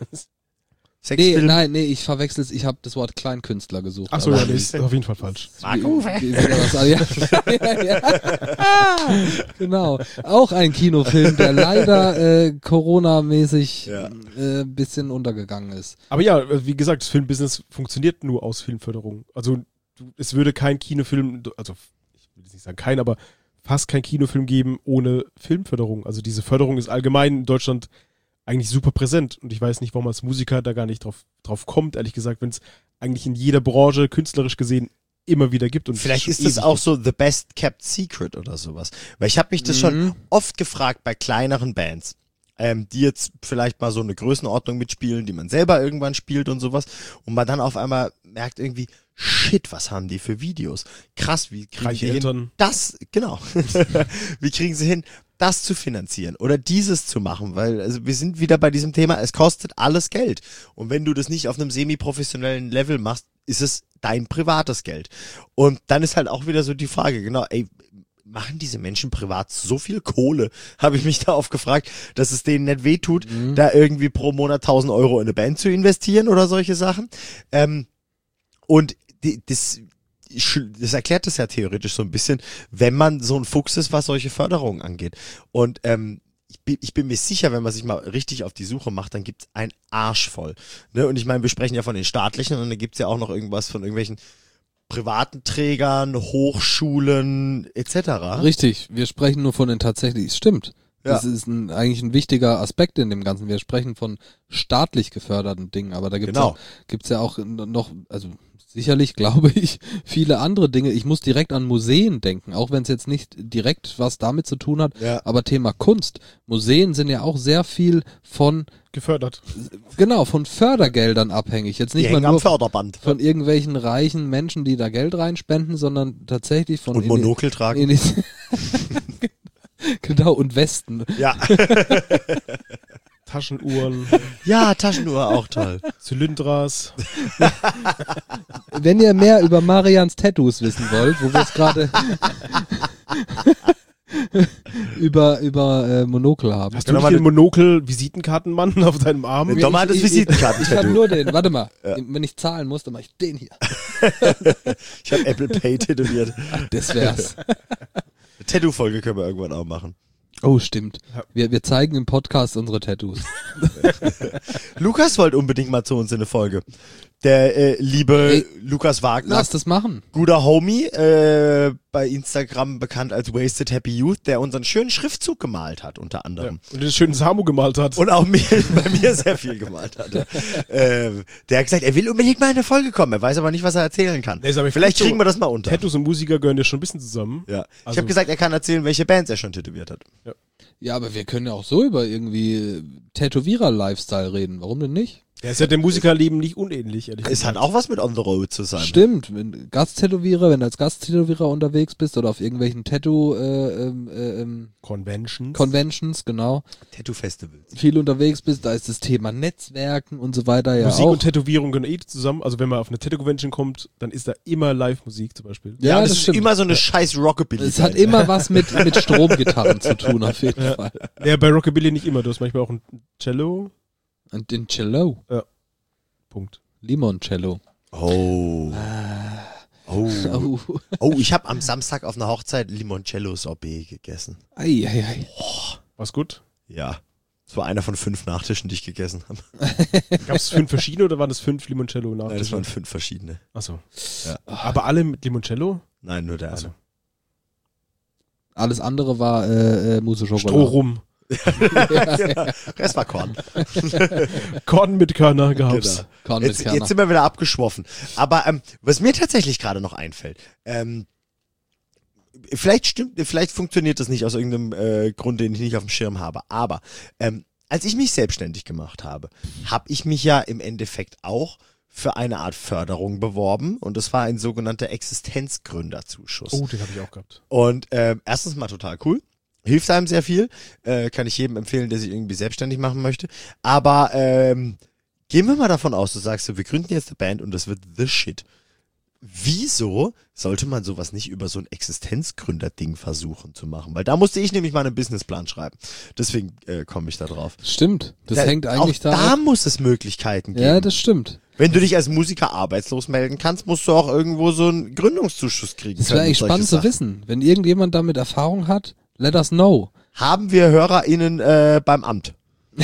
Nee, Sexfilm. nein, nee, ich verwechsel's, ich habe das Wort Kleinkünstler gesucht. Achso, aber- ja, nee, ist auf jeden Fall falsch. Marc Wie- Uwe. wie- wie das- ja. ja, ja. Ah, genau. Auch ein Kinofilm, der leider äh, Corona-mäßig Ja. äh, bisschen untergegangen ist. Aber ja, äh, wie gesagt, das Filmbusiness funktioniert nur aus Filmförderung. Also du, es würde kein Kinofilm, also ich will jetzt nicht sagen kein, aber fast kein Kinofilm geben ohne Filmförderung. Also diese Förderung ist allgemein in Deutschland eigentlich super präsent. Und ich weiß nicht, warum als Musiker da gar nicht drauf, drauf kommt, ehrlich gesagt, wenn es eigentlich in jeder Branche künstlerisch gesehen immer wieder gibt. Und Vielleicht schon ist das ewig auch gibt. so the best kept secret oder sowas. Weil ich habe mich das Mhm. schon oft gefragt bei kleineren Bands, ähm, die jetzt vielleicht mal so eine Größenordnung mitspielen, die man selber irgendwann spielt und sowas. Und man dann auf einmal merkt irgendwie, shit, was haben die für Videos? Krass, wie kriegen Reiche die hin, Eltern. das, genau, wie kriegen sie hin, das zu finanzieren oder dieses zu machen? Weil also wir sind wieder bei diesem Thema, es kostet alles Geld. Und wenn du das nicht auf einem semi-professionellen Level machst, ist es dein privates Geld. Und dann ist halt auch wieder so die Frage, genau, ey, machen diese Menschen privat so viel Kohle, habe ich mich da oft gefragt, dass es denen nicht wehtut, mhm. da irgendwie pro Monat tausend Euro in eine Band zu investieren oder solche Sachen. Ähm, und die, das, das erklärt das ja theoretisch so ein bisschen, wenn man so ein Fuchs ist, was solche Förderungen angeht. Und ähm, ich bin, ich bin mir sicher, wenn man sich mal richtig auf die Suche macht, dann gibt's ein Arsch voll. Ne? Und ich meine, wir sprechen ja von den staatlichen und dann gibt's ja auch noch irgendwas von irgendwelchen privaten Trägern, Hochschulen et cetera. Richtig, wir sprechen nur von den tatsächlich, es stimmt. Ja. Das ist ein, eigentlich ein wichtiger Aspekt in dem Ganzen. Wir sprechen von staatlich geförderten Dingen, aber da gibt's Genau. auch, gibt's ja auch noch, also sicherlich glaube ich, viele andere Dinge. Ich muss direkt an Museen denken, auch wenn es jetzt nicht direkt was damit zu tun hat, Ja. aber Thema Kunst. Museen sind ja auch sehr viel von, Gefördert. genau, von Fördergeldern abhängig. Jetzt nicht Die mal hängen am nur Förderband. von irgendwelchen reichen Menschen, die da Geld reinspenden, sondern tatsächlich von Und Monokel tragen. Ini- Genau, und Westen. Ja. Taschenuhren, Ja, Taschenuhr auch toll. Zylindras. Wenn ihr mehr über Marians Tattoos wissen wollt, wo wir es gerade über über äh, Monokel haben. Hast du Genau, nicht den mal- Monokel-Visitenkartenmann auf deinem Arm? Nee, Dom hat das Ich- ich- Visitenkarten. Ich habe nur den, warte mal, wenn ich zahlen muss, dann mach ich den hier. Ich habe Apple Pay tätowiert. Das wär's. Eine Tattoo-Folge können wir irgendwann auch machen. Oh, stimmt. Ja. Wir, wir zeigen im Podcast unsere Tattoos. Lukas wollte unbedingt mal zu uns in eine Folge. Der äh, liebe Ey, Lukas Wagner, Lass das machen. guter Homie, äh, bei Instagram bekannt als Wasted Happy Youth, der unseren schönen Schriftzug gemalt hat, unter Ja. anderem. Und den schönen Samu gemalt hat. Und auch mir, bei mir sehr viel gemalt hat. äh, der hat gesagt, er will unbedingt mal in eine Folge kommen, er weiß aber nicht, was er erzählen kann. Nee, ist aber Vielleicht so- kriegen wir das mal unter. Tattoos und Musiker gehören ja schon ein bisschen zusammen. Ja. Ich Also- habe gesagt, er kann erzählen, welche Bands er schon tätowiert hat. Ja, aber wir können ja auch so über irgendwie Tätowierer-Lifestyle reden. Warum denn nicht? Der ist ja dem Musikerleben nicht unähnlich, ehrlich Es hat auch was mit On the Road zu sein. Stimmt, wenn Gasttätowierer, wenn du als Gasttätowierer unterwegs bist oder auf irgendwelchen Tattoo äh, ähm, äh, ähm, Conventions. Conventions, genau, Tattoo-Festivals. viel unterwegs bist, da ist das Thema Netzwerken und so weiter ja Musik auch. und Tätowierung gehören eh zusammen. Also wenn man auf eine Tattoo-Convention kommt, dann ist da immer Live-Musik zum Beispiel. Ja, Ja, und das das ist stimmt. immer so eine scheiß Rockabilly. Es hat immer was mit, mit Stromgitarren zu tun, auf jeden Ja. Fall. Ja, bei Rockabilly nicht immer. Du hast manchmal auch ein Cello. Und den Cello, Punkt. Limoncello. Oh. Oh. Oh. Oh, ich habe am Samstag auf einer Hochzeit Limoncello Sorbet gegessen. Ei, ei, ei. War's gut? Ja. Das war einer von fünf Nachtischen, die ich gegessen habe. Gab es fünf verschiedene oder waren das fünf Limoncello Nein, das Nachtische? waren fünf verschiedene. Achso. Ja. Aber alle mit Limoncello? Nein, nur der eine. Achso. Alles andere war äh, äh, Mousse Schokolade. Strohrum. Genau. Rest war Korn. Korn mit Körner gehabt. Genau. Korn mit Jetzt, Kerner. jetzt sind wir wieder abgeschwoffen. Aber ähm, was mir tatsächlich gerade noch einfällt, ähm, vielleicht stimmt, vielleicht funktioniert das nicht aus irgendeinem äh, Grund, den ich nicht auf dem Schirm habe. Aber ähm, als ich mich selbstständig gemacht habe, habe ich mich ja im Endeffekt auch für eine Art Förderung beworben und das war ein sogenannter Existenzgründerzuschuss. Oh, den habe ich auch gehabt. Und ähm, erstens mal total cool. Hilft einem sehr viel. Äh, kann ich jedem empfehlen, der sich irgendwie selbstständig machen möchte. Aber ähm, gehen wir mal davon aus, du sagst so, wir gründen jetzt eine Band und das wird the shit. Wieso sollte man sowas nicht über so ein Existenzgründer-Ding versuchen zu machen? Weil da musste ich nämlich mal einen Businessplan schreiben. Deswegen äh, komme ich da drauf. Stimmt, das da, hängt eigentlich auch da. da muss es Möglichkeiten geben. Ja, das stimmt. Wenn du dich als Musiker arbeitslos melden kannst, musst du auch irgendwo so einen Gründungszuschuss kriegen. Das wäre können eigentlich und solche spannend zu Sachen. wissen. Wenn irgendjemand damit Erfahrung hat, let us know. Haben wir HörerInnen äh, beim Amt?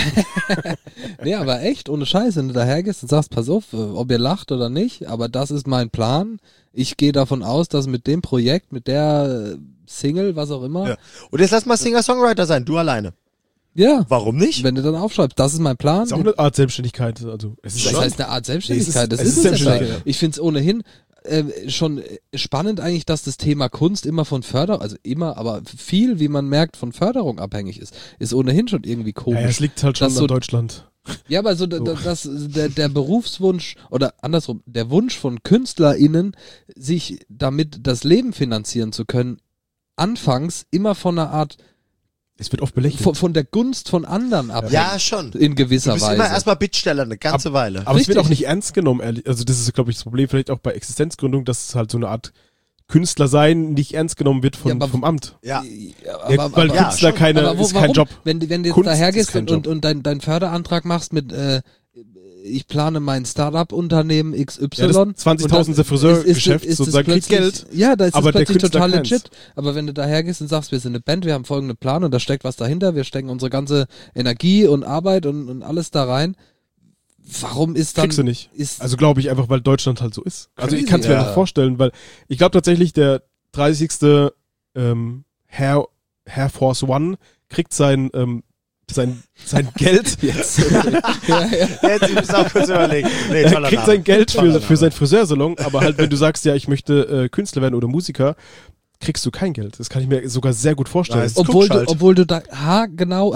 Nee, aber echt, ohne Scheiß, wenn du dahergehst und sagst, pass auf, äh, ob ihr lacht oder nicht, aber das ist mein Plan. Ich gehe davon aus, dass mit dem Projekt, mit der äh, Single, was auch immer, Ja. Und jetzt lass mal Singer-Songwriter sein, du alleine. ja, Warum nicht? wenn du dann aufschreibst, das ist mein Plan. Ist auch eine Art Selbstständigkeit. Also, es ist Das schon. heißt eine Art Selbstständigkeit. Nee, es das ist- ist es es, ist ja. Selbstständigkeit. Ich finde es ohnehin äh, schon spannend eigentlich, dass das Thema Kunst immer von Förderung, also immer, aber viel, wie man merkt, von Förderung abhängig ist. Ist ohnehin schon irgendwie Ja, komisch. ja, es liegt halt schon Das an so- Deutschland. Ja, aber so, da- da- das, der, der Berufswunsch oder andersrum, der Wunsch von KünstlerInnen, sich damit das Leben finanzieren zu können, anfangs immer von einer Art, Es wird oft belächelt. von, von der Gunst von anderen abhängt. Ja, schon. In Du gewisser bist Weise. immer erstmal Bittsteller eine ganze Weile. Aber es wird Richtig. auch nicht ernst genommen, ehrlich. Also das ist, glaube ich, das Problem vielleicht auch bei Existenzgründung, dass es halt so eine Art Künstler sein nicht ernst genommen wird von, Ja, aber- vom Amt. Ja. Ja, Ja, weil ja, Künstler schon. keine, aber wo, ist kein warum? Job. Wenn, du- wenn du jetzt Kunst daher ist gehst kein und, Job. und, und deinen dein Förderantrag machst mit, äh, ich plane mein Startup-Unternehmen X Y. Ja, das zwanzigtausendste und dann Friseurgeschäft ist- ist- ist sozusagen es kriegt plötzlich- Geld, Ja, da ist aber es der plötzlich Künstler total keins. legit. Aber wenn du daher gehst und sagst, wir sind eine Band, wir haben folgenden Plan und da steckt was dahinter, wir stecken unsere ganze Energie und Arbeit und, und alles da rein, warum ist dann... kriegst du nicht. Ist, Also glaube ich einfach, weil Deutschland halt so ist. Also ich Crazy, kann es mir ja. einfach vorstellen, weil ich glaube tatsächlich, der dreißigste Ähm, Air, Air Force One kriegt sein, ähm, sein, sein Geld. jetzt. ja, ja. Jetzt muss ich auch kurz überlegen. Nee, Er toller kriegt Name. sein Geld Toller für, für Name. seinen Friseursalon, aber halt, wenn du sagst, ja, ich möchte äh, Künstler werden oder Musiker, kriegst du kein Geld. Das kann ich mir sogar sehr gut vorstellen. Nice. Obwohl guckst du, halt. obwohl du da, ha, genau,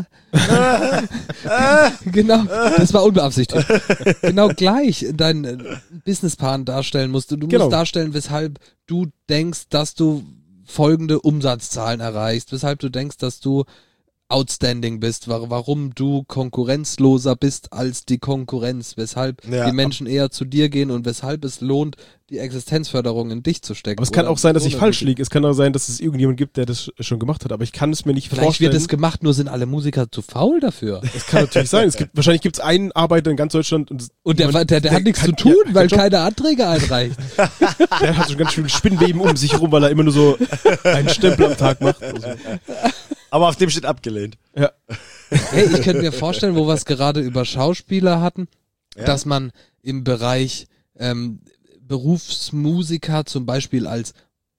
genau, das war unbeabsichtigt. Genau gleich deinen äh, Businessplan darstellen musst. Du, du Genau. musst darstellen, weshalb du denkst, dass du folgende Umsatzzahlen erreichst, weshalb du denkst, dass du outstanding bist, wa- warum du konkurrenzloser bist als die Konkurrenz, weshalb Ja. die Menschen eher zu dir gehen und weshalb es lohnt, die Existenzförderung in dich zu stecken. Aber es kann Oder auch sein, dass so ich eine falsch Musik. liege. Es kann auch sein, dass es irgendjemand gibt, der das schon gemacht hat. Aber ich kann es mir nicht Vielleicht vorstellen. wird es gemacht, nur sind alle Musiker zu faul dafür. Das kann natürlich sein. Es gibt, wahrscheinlich gibt es einen Arbeiter in ganz Deutschland und Und der, jemand- der, der hat nichts kann- zu tun, ja, weil kein Job. keine Anträge einreicht. Der hat schon ganz schön Spinnweben um sich rum, weil er immer nur so einen Stempel am Tag macht. Also, Aber auf dem steht abgelehnt. ja. Hey, ich könnte mir vorstellen, wo wir es gerade über Schauspieler hatten, Ja. dass man im Bereich ähm, Berufsmusiker zum Beispiel als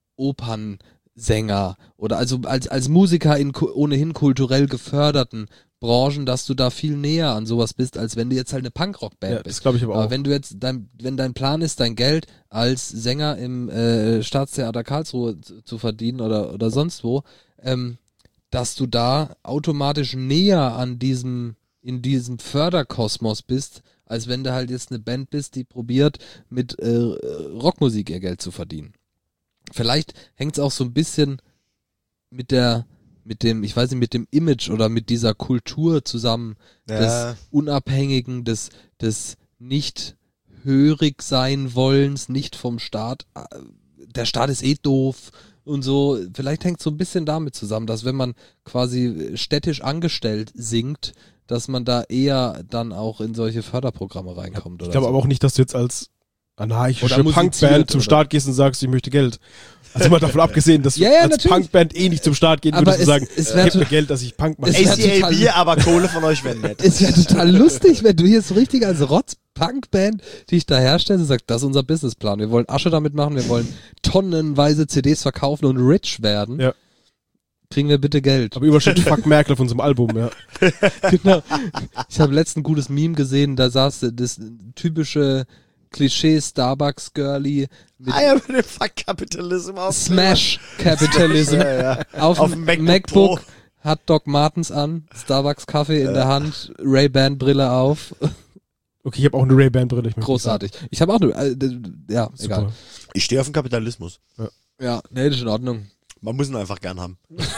Opernsänger oder also als, als Musiker in ku- ohnehin kulturell geförderten Branchen, dass du da viel näher an sowas bist, als wenn du jetzt halt eine Punkrock-Band ja, bist. das glaube ich aber Aber auch. wenn du jetzt dein, wenn dein Plan ist, dein Geld als Sänger im äh, Staatstheater Karlsruhe zu, zu verdienen oder oder sonst wo, ähm, dass du da automatisch näher an diesem in diesem Förderkosmos bist, als wenn du halt jetzt eine Band bist, die probiert mit äh, Rockmusik ihr Geld zu verdienen. Vielleicht hängt es auch so ein bisschen mit der mit dem, ich weiß nicht, mit dem Image oder mit dieser Kultur zusammen, Ja. des Unabhängigen, des, des nicht hörig sein wollens, nicht vom Staat, äh, der Staat ist eh doof und so. Vielleicht hängt es so ein bisschen damit zusammen, dass wenn man quasi städtisch angestellt singt, dass man da eher dann auch in solche Förderprogramme reinkommt. Ich oder glaube so. aber auch nicht, dass du jetzt als anarchische Oder musiziert Punkband zum oder- Start gehst und sagst, ich möchte Geld. Also mal davon abgesehen, dass du Ja, ja, als natürlich. Punkband eh nicht zum Start gehen Aber würdest und es- sagen, es wär gib mir to- Geld, dass ich Punk mache. es wär A C A total- Bier, aber Kohle von euch wäre nett. Es wäre total lustig, wenn du hier so richtig als Rotz-Punk-Band dich da herstellst und sagst, das ist unser Businessplan. Wir wollen Asche damit machen, wir wollen tonnenweise C Ds verkaufen und rich werden. Ja. Kriegen wir bitte Geld. Aber Überschrift Fuck Merkel auf unserem Album, ja. Genau. Ich habe letztens ein gutes Meme gesehen, da saß das typische Klischee Starbucks Girlie mit Ah ja, mit dem Fuck-Kapitalismus auf. Smash Capitalism Ja, ja. auf, Auf dem dem MacBook, MacBook Pro. hat Doc Martens an, Starbucks Kaffee in der Hand, Ray-Ban Brille auf. Okay, ich habe auch eine Ray-Ban-Brille. ich möchte Großartig. Ich habe auch eine, äh, d- ja, sagen. egal. Super. Ich stehe auf den Kapitalismus. Ja, nee, das ist in Ordnung. Man muss ihn einfach gern haben.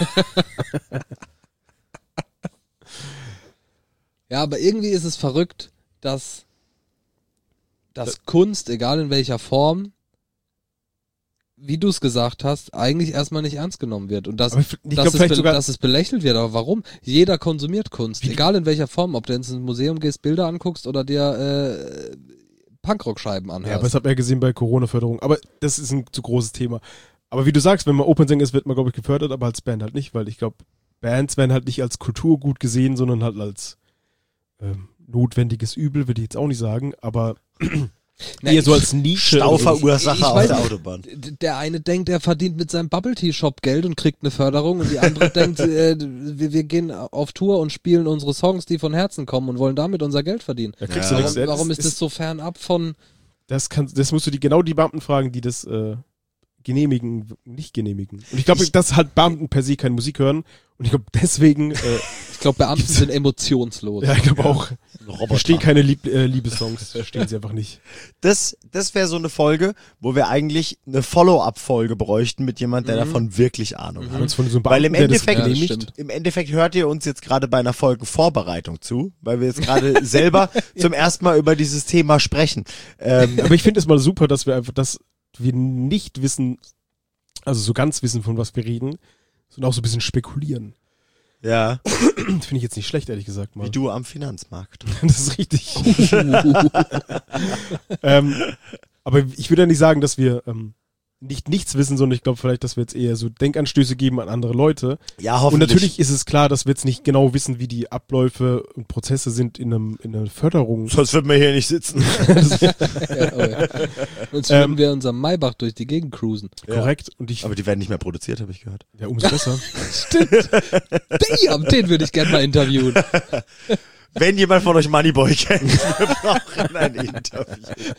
Ja, aber irgendwie ist es verrückt, dass, dass Kunst, egal in welcher Form, wie du es gesagt hast, eigentlich erstmal nicht ernst genommen wird. Und dass, Aber ich, ich dass, glaube es vielleicht be- sogar, dass es belächelt wird. Aber warum? Jeder konsumiert Kunst, Wie- egal in welcher Form. Ob du ins Museum gehst, Bilder anguckst oder dir äh, Punkrock-Scheiben ja, aber anhörst. das hat man ja gesehen bei Corona-Förderung. Aber das ist ein zu großes Thema. Aber wie du sagst, wenn man Opernsänger ist, wird man, glaube ich, gefördert, aber als Band halt nicht, weil ich glaube, Bands werden halt nicht als Kulturgut gesehen, sondern halt als ähm, notwendiges Übel, würde ich jetzt auch nicht sagen, aber Na, eher so ich- als Nische. oder so. Stauverursacher Ich auf weiß der nicht. Autobahn. D- Der eine denkt, er verdient mit seinem Bubble Tea Shop Geld und kriegt eine Förderung und die andere denkt, äh, wir, wir gehen auf Tour und spielen unsere Songs, die von Herzen kommen und wollen damit unser Geld verdienen. Da kriegst Ja. du nichts. Warum, Ja, warum ist das so fernab von... Das, kann, das musst du die, genau die Beamten fragen, die das äh, genehmigen, nicht genehmigen. Und ich glaube, Ich- dass halt Beamten per se keine Musik hören. Und ich glaube, deswegen, äh, Ich glaube, Beamten sind emotionslos. ja, ich glaube auch, Roboter. verstehen keine Lieb äh, Liebessongs, verstehen sie einfach nicht. Das, das wäre so eine Folge, wo wir eigentlich eine Follow-up-Folge bräuchten mit jemand, der Mhm. davon wirklich Ahnung Mhm. hat. Wenn es von so einem Weil im Beamten, der das Endeffekt- Ja, das genehmigt, stimmt. Im Endeffekt hört ihr uns jetzt gerade bei einer Folge Vorbereitung zu, weil wir jetzt gerade selber zum ersten Mal über dieses Thema sprechen. Ähm, aber ich finde es mal super, dass wir einfach, dass wir nicht wissen, Also so ganz wissen, von was wir reden, sondern auch so ein bisschen spekulieren. Ja. Finde ich jetzt nicht schlecht, ehrlich gesagt mal. Wie du am Finanzmarkt. Das ist richtig. ähm, aber ich würde ja nicht sagen, dass wir ähm, nicht nichts wissen, sondern ich glaube vielleicht, dass wir jetzt eher so Denkanstöße geben an andere Leute. Ja, hoffentlich. Und natürlich ist es klar, dass wir jetzt nicht genau wissen, wie die Abläufe und Prozesse sind in, einem, in einer Förderung. Sonst würden wir hier nicht sitzen. Ja, oh ja. Sonst würden Ähm, wir unserem Maybach durch die Gegend cruisen. Korrekt. Und ich, Aber die werden nicht mehr produziert, habe ich gehört. ja, umso besser. Stimmt. Damn, den würde ich gerne mal interviewen. Wenn jemand von euch Moneyboy kennt, wir brauchen ein Interview.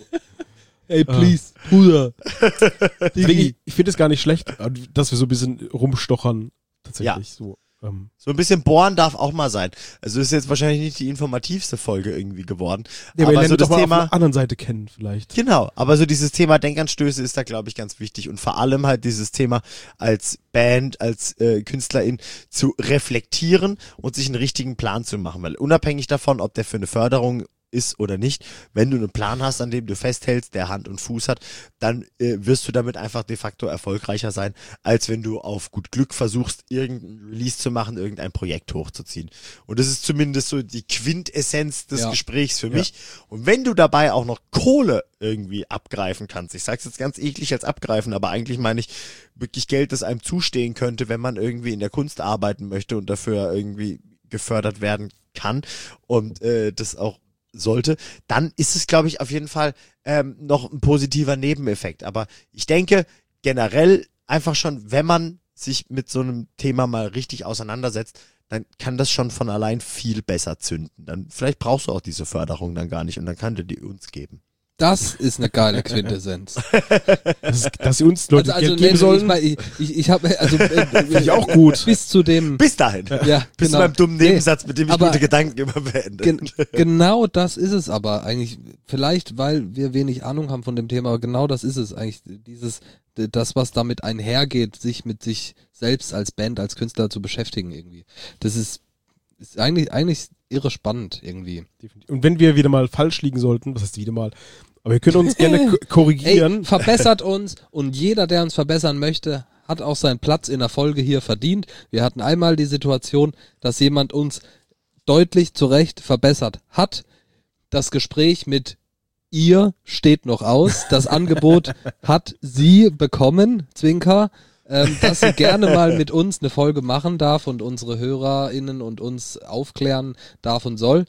Hey, please, Bruder. Deswegen, ich ich finde es gar nicht schlecht, dass wir so ein bisschen rumstochern. Tatsächlich so. Ähm. So ein bisschen bohren darf auch mal sein. Also ist jetzt wahrscheinlich nicht die informativste Folge irgendwie geworden. Ja, aber aber so das doch mal Thema, auf der anderen Seite kennen vielleicht. genau, aber so dieses Thema Denkanstöße ist da, glaube ich, ganz wichtig. Und vor allem halt dieses Thema als Band, als äh, Künstlerin zu reflektieren und sich einen richtigen Plan zu machen. Weil unabhängig davon, ob der für eine Förderung ist oder nicht, wenn du einen Plan hast, an dem du festhältst, der Hand und Fuß hat, dann äh, wirst du damit einfach de facto erfolgreicher sein, als wenn du auf gut Glück versuchst, irgendein Release zu machen, irgendein Projekt hochzuziehen. Und das ist zumindest so die Quintessenz des Ja. Gesprächs für mich. Und wenn du dabei auch noch Kohle irgendwie abgreifen kannst, ich sag's jetzt ganz eklig als abgreifen, aber eigentlich meine ich wirklich Geld, das einem zustehen könnte, wenn man irgendwie in der Kunst arbeiten möchte und dafür irgendwie gefördert werden kann und äh, das auch sollte, dann ist es, glaube ich, auf jeden Fall ähm, noch ein positiver Nebeneffekt. Aber ich denke, generell einfach schon, wenn man sich mit so einem Thema mal richtig auseinandersetzt, dann kann das schon von allein viel besser zünden. Dann vielleicht brauchst du auch diese Förderung dann gar nicht und dann kann dir die uns geben. Das ist eine geile Quintessenz. Dass, dass sie uns Leute Also, also Geld geben nee, sollen, ich, mein, ich, ich, ich habe also äh, finde ich auch gut. bis zu dem Bis dahin. ja, Bis genau. zu meinem dummen Nee, Nebensatz, mit dem ich aber- gute Gedanken immer beende. Gen genau das ist es aber eigentlich. Vielleicht, weil wir wenig Ahnung haben von dem Thema, aber genau das ist es eigentlich. Dieses, d- das, was damit einhergeht, sich mit sich selbst als Band, als Künstler zu beschäftigen irgendwie. Das ist, ist eigentlich, eigentlich irre spannend irgendwie. Und wenn wir wieder mal falsch liegen sollten, was heißt wieder mal, aber ihr könnt uns gerne ko- korrigieren. Ey, verbessert uns und jeder, der uns verbessern möchte, hat auch seinen Platz in der Folge hier verdient. Wir hatten einmal die Situation, dass jemand uns deutlich zu Recht verbessert hat. Das Gespräch mit ihr steht noch aus. Das Angebot hat sie bekommen, Zwinker, ähm, dass sie gerne mal mit uns eine Folge machen darf und unsere HörerInnen und uns aufklären darf und soll.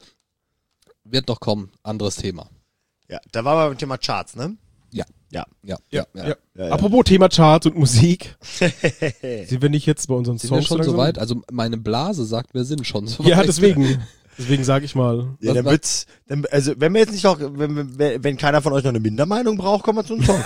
Wird noch kommen, anderes Thema. Ja, da war wir beim Thema Charts, ne? Ja. Ja. Ja, Ja, ja. ja. Ja, ja. Apropos Thema Charts und Musik. Sind wir nicht jetzt bei unseren Sind wir Songs schon langsam? so weit? Also meine Blase sagt, wir sind schon so weit. Ja, deswegen. Deswegen sage ich mal. Ja, Was- dann was- wird's, dann, also wenn wir jetzt nicht noch, wenn, wenn, wenn keiner von euch noch eine Mindermeinung braucht, kommen wir zu den Songs.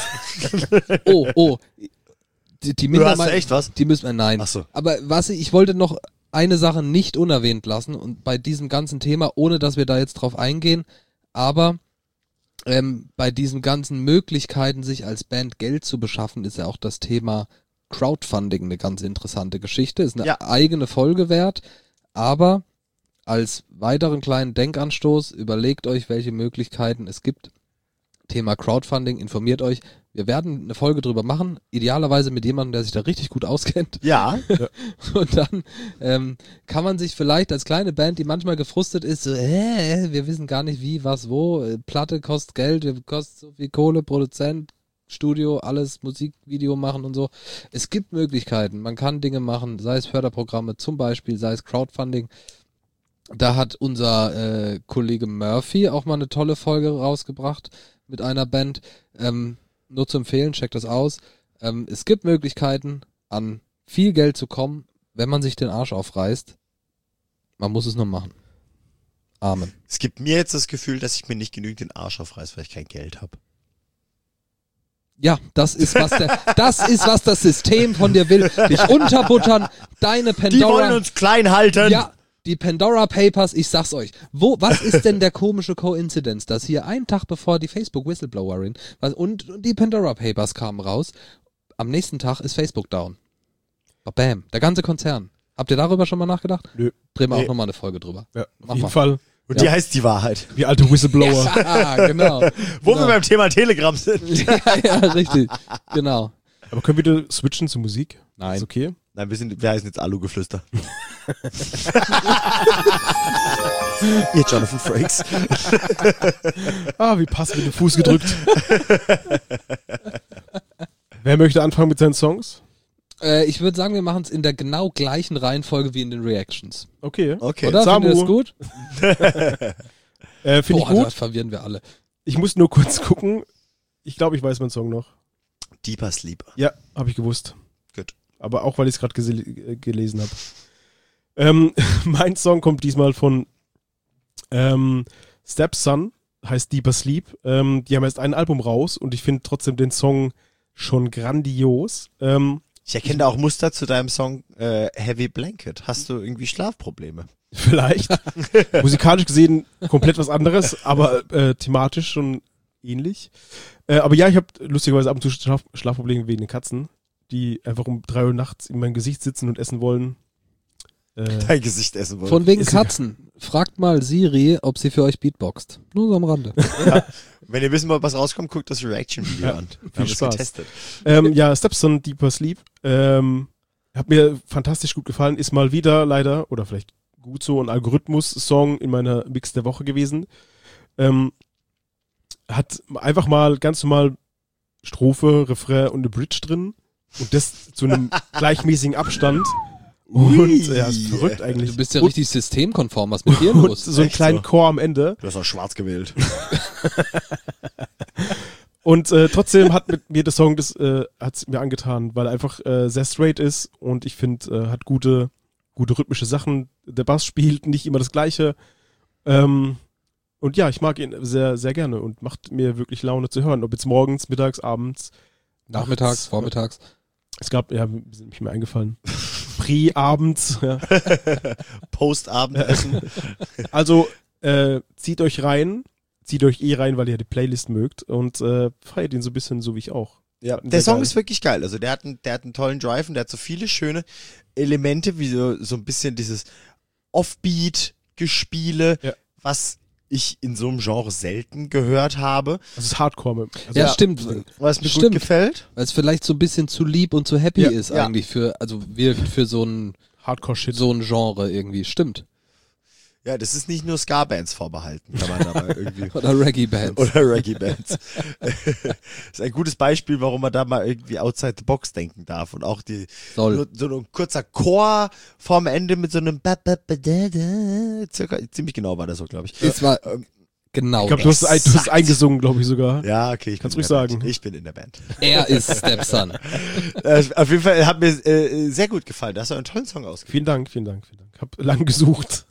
Oh, oh. Die, die Du hast Mindermeinung, du echt was? die müssen wir, nein. Ach so. Aber was ich, ich wollte noch eine Sache nicht unerwähnt lassen und bei diesem ganzen Thema, ohne dass wir da jetzt drauf eingehen, aber ähm, bei diesen ganzen Möglichkeiten, sich als Band Geld zu beschaffen, ist ja auch das Thema Crowdfunding eine ganz interessante Geschichte. Ist eine Ja. eigene Folge wert, aber als weiteren kleinen Denkanstoß, überlegt euch, welche Möglichkeiten es gibt. Thema Crowdfunding, informiert euch. Wir werden eine Folge drüber machen, idealerweise mit jemandem, der sich da richtig gut auskennt. Ja. Und dann ähm, kann man sich vielleicht als kleine Band, die manchmal gefrustet ist, so, äh, wir wissen gar nicht wie, was, wo, äh, Platte kostet Geld, wir kostet so viel Kohle, Produzent, Studio, alles, Musikvideo machen und so. Es gibt Möglichkeiten, man kann Dinge machen, sei es Förderprogramme zum Beispiel, sei es Crowdfunding. Da hat unser äh, Kollege Murphy auch mal eine tolle Folge rausgebracht mit einer Band. Ähm, nur zu empfehlen, checkt das aus. Ähm, es gibt Möglichkeiten, an viel Geld zu kommen, wenn man sich den Arsch aufreißt. Man muss es nur machen. Amen. Es gibt mir jetzt das Gefühl, dass ich mir nicht genügend den Arsch aufreiß, weil ich kein Geld habe. Ja, das ist was der, das ist was das System von dir will. Dich unterbuttern, deine Die Pandora. wollen uns klein halten. Ja, die Pandora Papers, ich sag's euch. Wo, was ist denn der komische Coincidence, dass hier einen Tag bevor die Facebook Whistleblowerin was, und, und die Pandora Papers kamen raus, am nächsten Tag ist Facebook down. Bam, der ganze Konzern. Habt ihr darüber schon mal nachgedacht? Nö. Drehen wir Nee. auch nochmal eine Folge drüber. Ja, auf Mach jeden mal. Fall. Und Ja. die heißt die Wahrheit. Wie alte Whistleblower. Ah, genau. Wo genau. wir beim Thema Telegram sind. ja, ja, richtig. Genau. Aber können wir wieder switchen zur Musik? Nein. Ist okay? Nein, wir, sind, wir heißen jetzt Alugeflüster. Ihr Jonathan Frakes. Ah, wie passend mit dem Fuß gedrückt. Wer möchte anfangen mit seinen Songs? Äh, ich würde sagen, wir machen es in der genau gleichen Reihenfolge wie in den Reactions. Okay. Okay. Oder? Samu. Findet ihr das gut? Äh, Finde ich Boah, gut. das verwirren wir alle. Ich muss nur kurz gucken. Ich glaube, ich weiß meinen Song noch. Deeper Sleep. Ja, habe ich gewusst. Gut. Aber auch, weil ich es gerade gese- gelesen habe. Ähm, mein Song kommt diesmal von ähm, Stepson, heißt Deeper Sleep. Ähm, die haben erst ein Album raus und ich finde trotzdem den Song schon grandios. Ähm, Ich erkenne da auch Muster zu deinem Song äh, Heavy Blanket. Hast du irgendwie Schlafprobleme? vielleicht. Musikalisch gesehen komplett was anderes, aber äh, thematisch schon ähnlich. Äh, aber ja, ich habe lustigerweise ab und zu Schlaf- Schlafprobleme wegen den Katzen, die einfach um drei Uhr nachts in mein Gesicht sitzen und essen wollen. Äh, Dein Gesicht essen wollen. Von wegen Ist- Katzen. Fragt mal Siri, ob sie für euch beatboxt. Nur so am Rande. Wenn ihr wissen wollt, was rauskommt, guckt das Reaction-Video Ja, an. viel Wir haben es Spaß. getestet. ähm, ja, Stepson, Deeper Sleep. Ähm, hat mir fantastisch gut gefallen. Ist mal wieder leider, oder vielleicht gut so, ein Algorithmus-Song in meiner Mix der Woche gewesen. Ähm, hat einfach mal ganz normal Strophe, Refrain und eine Bridge drin. Und das zu einem gleichmäßigen Abstand. Und Ui. ja, ist verrückt eigentlich. Du bist ja und, richtig systemkonform. Was mit dir und los? so einen Echt kleinen so? Chor am Ende. Du hast auch schwarz gewählt. Und äh, trotzdem hat mit mir der Song das äh, hat's mir angetan, weil er einfach äh, sehr straight ist und ich finde, äh, hat gute, gute rhythmische Sachen. Der Bass spielt nicht immer das Gleiche. Ähm, und ja, ich mag ihn sehr, sehr gerne und macht mir wirklich Laune zu hören. Ob jetzt morgens, mittags, abends, Nachmittags, nachts. vormittags. Es gab, ja, sind mich mir eingefallen. Pre, abends. Ja. Postabendessen. Also äh, zieht euch rein. Zieht euch eh rein, weil ihr die Playlist mögt und äh, feiert ihn so ein bisschen so wie ich auch. Ja, Sehr der Song geil. ist wirklich geil. Also der hat einen, der hat einen tollen Drive und der hat so viele schöne Elemente, wie so, so ein bisschen dieses Offbeat-Gespiele, Ja. was ich in so einem Genre selten gehört habe, Das ist Hardcore. Also Ja, Ja. stimmt. was mir Stimmt. gut gefällt. Weil es vielleicht so ein bisschen zu lieb und zu happy Ja, ist ja. eigentlich für, also wirkt für so ein, Hardcore-Shit. so ein Genre irgendwie. Stimmt. Ja, das ist nicht nur Ska-Bands vorbehalten, kann man dabei irgendwie. Oder Reggae-Bands. Oder Reggae-Bands. Das ist ein gutes Beispiel, warum man da mal irgendwie outside the box denken darf. Und auch die Soll. so, so ein kurzer Chor vorm Ende mit so einem ba, ba, ba, da, da, circa, ziemlich genau war das so, glaube ich. Es war Ähm, genau. Ich glaube, du hast, Exakt. du hast eingesungen, glaube ich sogar. Ja, okay, ich Kannst bin ruhig in der sagen. Band. Ich bin in der Band. er ist Stepson. Äh, auf jeden Fall hat mir äh, sehr gut gefallen. Da hast du einen tollen Song ausgewählt. Vielen Dank, vielen Dank, vielen Dank. Hab lang gesucht.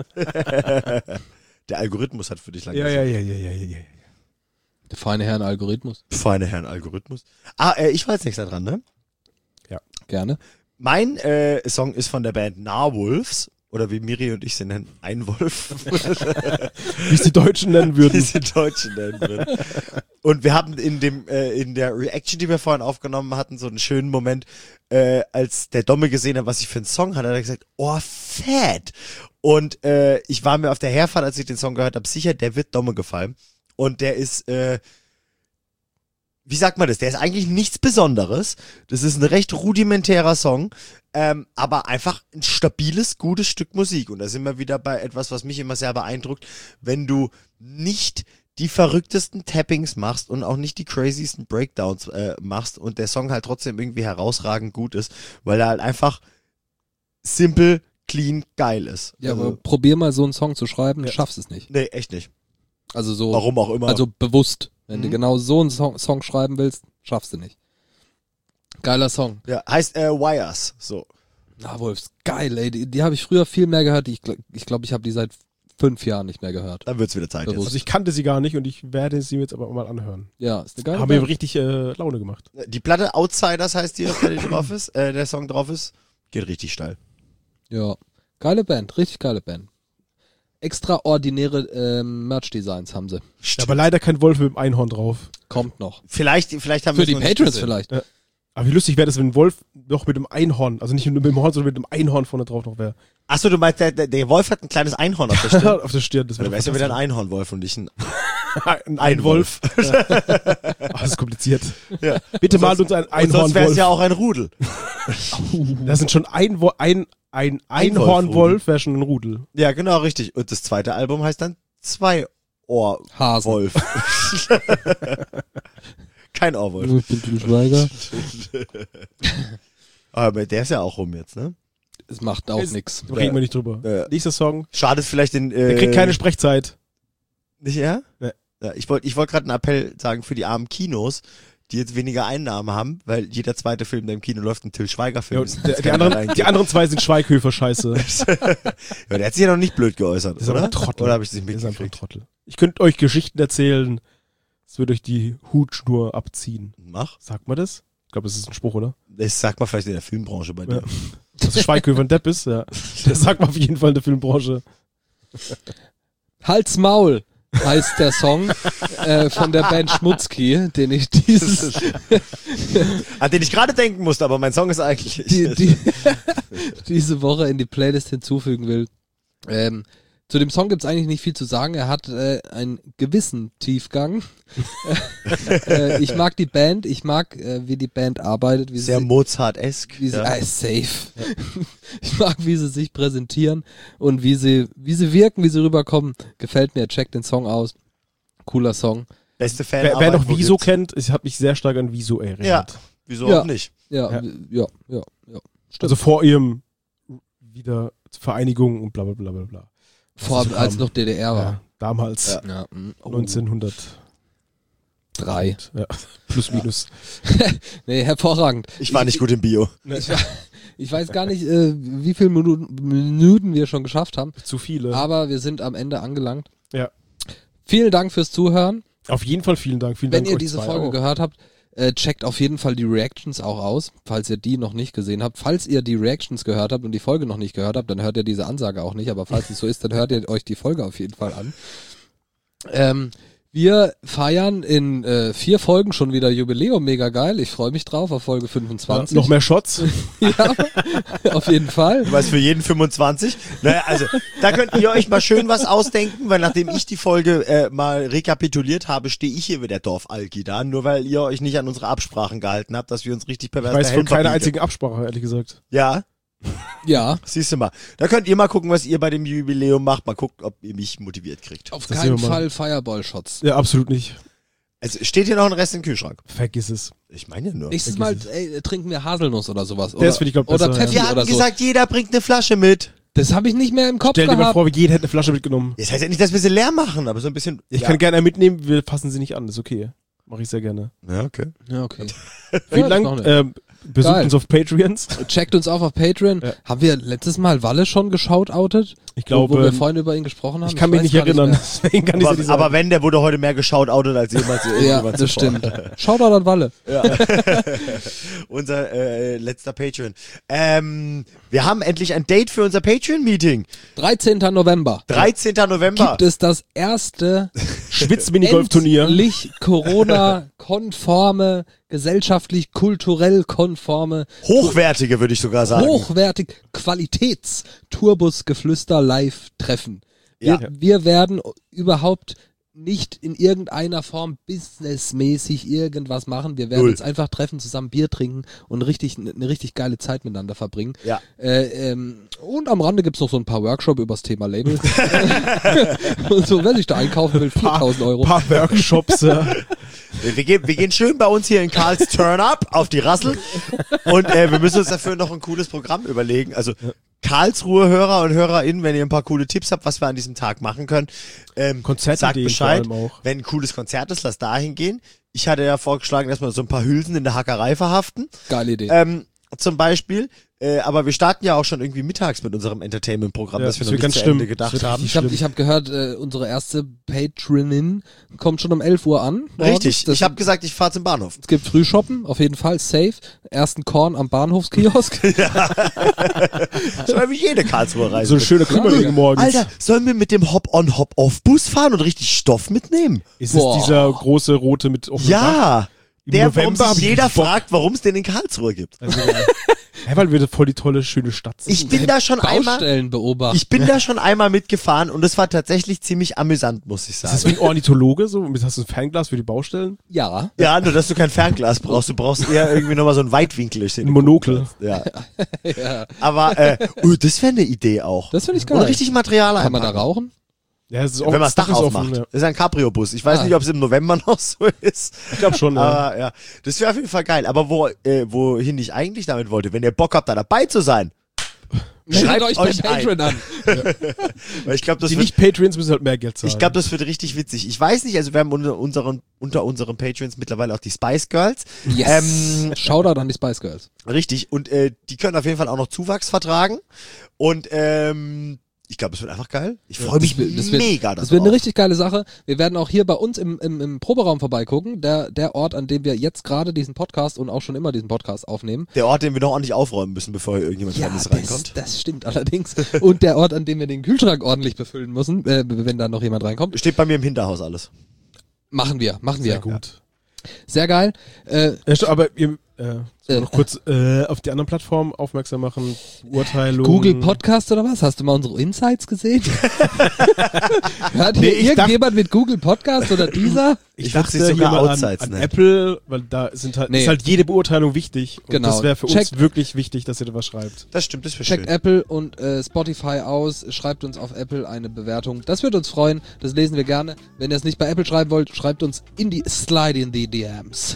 Der Algorithmus hat für dich lange Ja, ja, ja, ja, ja, ja, ja. Der feine Herrn Algorithmus. Feine Herren Algorithmus. Ah, äh, ich war jetzt nächster dran, ne? Gerne. Mein äh, Song ist von der Band Narwolves. Oder wie Miri und ich sie nennen, Einwolf. Wie es die Deutschen nennen Wie würden. sie Deutschen nennen würden. Und wir haben in dem äh, in der Reaction, die wir vorhin aufgenommen hatten, so einen schönen Moment, äh, als der Domme gesehen hat, was ich für einen Song hatte, hat er gesagt, oh, fett. Und äh, ich war mir auf der Herfahrt, als ich den Song gehört habe, sicher, der wird Domme gefallen. Und der ist, äh, wie sagt man das? Der ist eigentlich nichts Besonderes. Das ist ein recht rudimentärer Song, ähm, aber einfach ein stabiles, gutes Stück Musik. Und da sind wir wieder bei etwas, was mich immer sehr beeindruckt, wenn du nicht die verrücktesten Tappings machst und auch nicht die craziesten Breakdowns äh, machst und der Song halt trotzdem irgendwie herausragend gut ist, weil er halt einfach simpel, clean, geil ist. Ja, also, aber probier mal so einen Song zu schreiben, Ja. schaffst es nicht. nee, echt nicht. Also so, Warum auch immer. also bewusst. Wenn Mhm. du genau so einen Song, Song schreiben willst, schaffst du nicht. Geiler Song. ja, heißt äh, Wires, so. Na, Wolfs, geil, ey. Die, die habe ich früher viel mehr gehört. Ich glaube, ich, glaub, ich habe die seit fünf Jahren nicht mehr gehört. Dann wird's wieder Zeit Bewusst. Also ich kannte sie gar nicht und ich werde sie jetzt aber mal anhören. Ja, ist eine geile Haben mir Band. richtig äh, Laune gemacht. jetzt. Die Platte Outsiders heißt die, auf der die drauf ist, äh, der Song drauf ist, geht richtig steil. Ja, geile Band, richtig geile Band. Extraordinäre ähm, Merch-Designs haben sie. Ja, aber leider kein Wolf mit dem Einhorn drauf. Kommt noch. Vielleicht, vielleicht haben Für wir die noch nicht Patrons gesehen. vielleicht. Ja. Aber wie lustig wäre das, wenn ein Wolf noch mit dem Einhorn, also nicht mit dem Horn, sondern mit dem Einhorn vorne drauf noch wäre. Achso, du meinst, der, der, der Wolf hat ein kleines Einhorn auf der Stirn. Auf der Stirn. Das Dann wäre wärst du wieder ein Einhornwolf und nicht ein ein Einwolf. Ja. Ach, das ist kompliziert. Ja. Bitte malt uns ein Und sonst wäre es Einhornwolf. ja auch ein Rudel. Das sind schon ein, Wo- ein, ein Einhornwolf, wäre schon ein Rudel. Ja, genau, richtig. Und das zweite Album heißt dann Zwei-Ohr-Wolf. Hasen. Kein Ohrwolf. Ich bin Til Schweiger. Aber der ist ja auch rum jetzt, ne? Es macht auch Ist- nix. Da reden wir nicht drüber. Ja. Nächster Song. Schadet vielleicht den... Äh, Der kriegt keine Sprechzeit. Nicht, ja? Nee. Ja, ich wollte ich wollt gerade einen Appell sagen für die armen Kinos, die jetzt weniger Einnahmen haben, weil jeder zweite Film, der im Kino läuft, ein Till Schweiger-Film Ja, ist. der, die, anderen, die anderen zwei sind Schweighöfer-Scheiße. Ja, der hat sich ja noch nicht blöd geäußert, Das ist aber oder? ein Trottel. Oder habe ich das nicht Das ist einfach ein mitgekriegt? Trottel. Ich könnte euch Geschichten erzählen. Es wird euch die Hutschnur abziehen. Mach. Sagt man das? Ich glaube, das ist ein Spruch, oder? Das sagt man vielleicht in der Filmbranche bei dir. Ja. Dass Schweighöfer ein Depp ist, ja. Das sagt man auf jeden Fall in der Filmbranche. Hals Maul heißt der Song äh, von der Band Schmutzki, den ich dieses An den ich gerade denken musste, aber mein Song ist eigentlich... die, die, diese Woche in die Playlist hinzufügen will. Ähm, zu dem Song gibt's eigentlich nicht viel zu sagen. Er hat äh, einen gewissen Tiefgang. äh, ich mag die Band, ich mag, äh, wie die Band arbeitet. Wie Sehr sie, Mozart-esk. wie sie, ja. ah, safe. Ich mag, wie sie sich präsentieren und wie sie, wie sie wirken, wie sie rüberkommen. Gefällt mir. Checkt den Song aus. Cooler Song. Beste Fan. Wer, wer noch Wieso kennt, ich habe mich sehr stark an Wieso erinnert. Ja, wieso Ja. auch nicht? Ja, Ja. ja, ja, ja. ja. Stimmt. Also vor ihrem wieder Vereinigung und bla bla bla bla bla. Vor, so als kam. noch D D R war. Ja, damals. Ja. Ja. mm, oh. neunzehnhundert Drei. Ja, plus minus. Nee, hervorragend. Ich war nicht gut im Bio. Ich, ich weiß gar nicht, äh, wie viele Minuten, Minuten wir schon geschafft haben, Zu viele. aber wir sind am Ende angelangt. Ja. Vielen Dank fürs Zuhören. Auf jeden Fall vielen Dank. Vielen Wenn Dank ihr euch diese zwei Folge auch. gehört habt, äh, checkt auf jeden Fall die Reactions auch aus, falls ihr die noch nicht gesehen habt. Falls ihr die Reactions gehört habt und die Folge noch nicht gehört habt, dann hört ihr diese Ansage auch nicht, aber falls es so ist, dann hört ihr euch die Folge auf jeden Fall an. Ähm, wir feiern in äh, vier Folgen schon wieder Jubiläum, mega geil. Ich freue mich drauf auf Folge Ja, fünfundzwanzig. noch mehr Shots. Ja, auf jeden Fall. Du weißt, für jeden fünfundzwanzig. Naja, also, da könnt ihr euch mal schön was ausdenken, weil nachdem ich die Folge äh, mal rekapituliert habe, stehe ich hier wie der Dorf-Alki da, nur weil ihr euch nicht an unsere Absprachen gehalten habt, dass wir uns richtig Ich pervers weiß von verhalten. keiner einzigen Absprache, ehrlich gesagt. Ja, Ja, siehst du mal. Da könnt ihr mal gucken, was ihr bei dem Jubiläum macht. Mal gucken, ob ihr mich motiviert kriegt. auf Das keinen sehen wir mal. Fall Fireball-Shots. Ja, absolut nicht. Es steht hier noch ein Rest im Kühlschrank. Vergiss es. Ich meine ja nur. Nächstes Mal ey, trinken wir Haselnuss oder sowas. Oder, Das finde ich, glaub, oder besser, Pfeffi Wir oder hatten so. gesagt, jeder bringt eine Flasche mit. Das habe ich nicht mehr im Kopf Stell dir mal gehabt. vor, jeder hätte eine Flasche mitgenommen. Das heißt ja nicht, dass wir sie leer machen, aber so ein bisschen. Ich ja. kann gerne mitnehmen, wir fassen sie nicht an, ist okay. Mache ich sehr gerne. Ja, okay. Ja, okay. Vielen Ja, ist noch Dank. nicht. Ähm, besucht Geil. uns auf Patreons. Checkt uns auf auf Patreon. Ja. Haben wir letztes Mal Walle schon geschautoutet? Ich Wo, wo wir glaube, vorhin über ihn gesprochen haben? ich kann mich weiß nicht gar erinnern. mehr. Deswegen kann ich Aber, nicht sagen. aber wenn, der wurde heute mehr geschautoutet als jemals Ja, irgendjemand das zuvor. stimmt. Shoutout an Walle. Ja. Unser äh, letzter Patreon. Ähm, wir haben endlich ein Date für unser Patreon-Meeting. dreizehnten November. dreizehnten November. Gibt es das erste Schwitz-Minigolf-Turnier. endlich Corona-konforme, gesellschaftlich-kulturell konforme, Hochwertige, würde ich sogar sagen. hochwertig Qualitäts-Turbus-Geflüster live treffen. Wir, Ja. wir werden überhaupt nicht in irgendeiner Form businessmäßig irgendwas machen. Wir werden Null. uns einfach treffen, zusammen Bier trinken und richtig, eine richtig geile Zeit miteinander verbringen. Ja. Äh, ähm, und am Rande gibt's noch so ein paar Workshops übers Thema Label. Und so, wer sich da einkaufen will, viertausend Euro. Ein paar Workshops. Ja. Wir, wir, gehen, wir gehen schön bei uns hier in Karls Turn-Up auf die Rassel und äh, wir müssen uns dafür noch ein cooles Programm überlegen. Also Karlsruhe Hörer und HörerInnen, wenn ihr ein paar coole Tipps habt, was wir an diesem Tag machen können, ähm, Konzertideen sagt Bescheid. vor allem auch. Wenn ein cooles Konzert ist, lasst dahin gehen. Ich hatte ja vorgeschlagen, dass wir so ein paar Hülsen in der Hackerei verhaften. Geile Idee. Ähm, zum Beispiel. Äh, aber wir starten ja auch schon irgendwie mittags mit unserem Entertainment-Programm, Ja, das wir das noch wird nicht ganz zu Ende schlimm. gedacht Das wird haben. Ich habe schlimm. ich hab gehört, äh, unsere erste Patronin kommt schon um elf Uhr an. morgens. Richtig. Das, Ich habe gesagt, ich fahre zum Bahnhof. es gibt Frühshoppen, auf jeden Fall, safe. Ersten Korn am Bahnhofskiosk. So wie jede Karlsruher Reise. So eine schöne Kümmerlinge morgens. Alter, sollen wir mit dem Hop-on-Hop-off-Bus fahren und richtig Stoff mitnehmen? Ist Boah. es dieser große rote mit offenem Dach? Ja. Der, warum November hab sich ich jeder Bock. fragt, warum es den in Karlsruhe gibt. Also, ja, weil wir voll die tolle, schöne Stadt sind. Ich bin da schon einmal, Baustellen beobachten. ich bin da schon einmal mitgefahren und es war tatsächlich ziemlich amüsant, muss ich Das ist sagen. wie ein Ornithologe, so. Hast du ein Fernglas für die Baustellen? Ja. Ja, nur dass du kein Fernglas brauchst, du brauchst eher irgendwie nochmal so ein Weitwinkel. Ein Monokel. Ja. ja. Aber, äh, uh, das wäre eine Idee auch. Das finde ich Und geil. richtig Material Kann man da einpacken. rauchen? Ja, es ist auch, Wenn man das Dach ist aufmacht. offen, ja. Das ist ein Cabrio-Bus. Ich weiß Ah. nicht, ob es im November noch so ist. Ich glaube schon, ja. Aber ja, das wäre auf jeden Fall geil. Aber wo, äh, wohin ich eigentlich damit wollte, wenn ihr Bock habt, da dabei zu sein, Meldet schreibt euch euch bei Patreon an. weil ich glaube, das Die wird, nicht Patreons müssen halt mehr Geld zahlen. ich glaube, das wird richtig witzig. Ich weiß nicht, also wir haben unter unseren, unter unseren Patreons mittlerweile auch die Spice Girls. Yes. Ähm, Shoutout an die Spice Girls. Richtig. Und äh, die können auf jeden Fall auch noch Zuwachs vertragen. Und ähm, ich glaube, es wird einfach geil. Ich freue mich Das wird- das wird- mega Das wird eine darauf. richtig geile Sache. Wir werden auch hier bei uns im, im, im Proberaum vorbeigucken. Der, der Ort, an dem wir jetzt gerade diesen Podcast und auch schon immer diesen Podcast aufnehmen. Der Ort, den wir noch ordentlich aufräumen müssen, bevor hier irgendjemand Fremdes das, reinkommt. das stimmt allerdings. Und der Ort, an dem wir den Kühlschrank ordentlich befüllen müssen, äh, wenn da noch jemand reinkommt. Steht bei mir im Hinterhaus alles. Machen wir, machen wir. Sehr gut. Sehr geil. Äh, Ja, sto- aber ihr, äh, Äh, noch kurz äh, auf die anderen Plattformen aufmerksam machen. Urteilung. Google Podcast oder was? Hast du mal unsere Insights gesehen? Hört Nee, hier ich irgendjemand mit Google Podcast oder dieser? Ich, Ich würd dachte sie sogar hier mal Outsides an, an nennen. Apple, weil da sind halt, Nee. ist halt jede Beurteilung wichtig. Und Genau. das wäre für Checkt- uns wirklich wichtig, dass ihr da was schreibt. Das stimmt, das wäre Checkt schön. Apple und äh, Spotify aus, schreibt uns auf Apple eine Bewertung. Das würde uns freuen, das lesen wir gerne. Wenn ihr es nicht bei Apple schreiben wollt, schreibt uns in die Slide in die D Ms.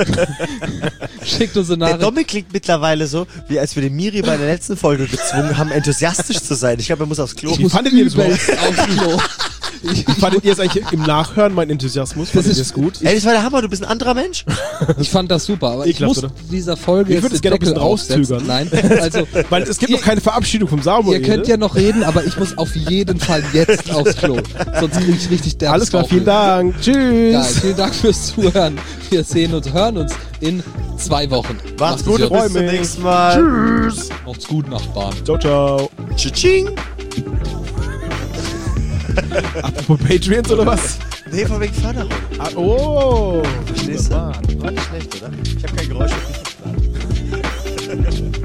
Schickt uns eine Der Nachricht. Dominik klingt mittlerweile so, wie als wir den Miri bei der letzten Folge gezwungen haben, enthusiastisch zu sein. Ich glaube, er muss aufs Klo. Ich Wie muss fandet ihr das übelst aufs Klo. Ich, Wie fandet ihr es eigentlich im Nachhören, mein Enthusiasmus? Fandet ist- ihr es gut? Ey, das war der Hammer, du bist ein anderer Mensch. ich fand das super, aber ich Ekelhaft, muss oder? dieser Folge Ich jetzt würde es den gerne ein bisschen Deckel aufsetzen. rauszögern. Nein, also Weil es gibt ihr, noch keine Verabschiedung vom Samuel. ihr könnt ja noch reden, aber ich muss auf jeden Fall jetzt aufs Klo. Sonst kriege ich richtig derbes Alles klar, vielen Bauchweh. Dank. Tschüss. Geil, vielen Dank fürs Zuhören. Wir sehen uns, hören uns in zwei Wochen. Macht's es gut, gut. bis zum mich. nächsten Mal. Tschüss. Macht's gut, Nachbarn. Ciao, ciao. Tsching. Apropos Patreons oder was? Nee, von wegen Förderung. Ah, oh. Verstehst du? War nicht schlecht, oder? Ich habe kein Geräusch auf mich.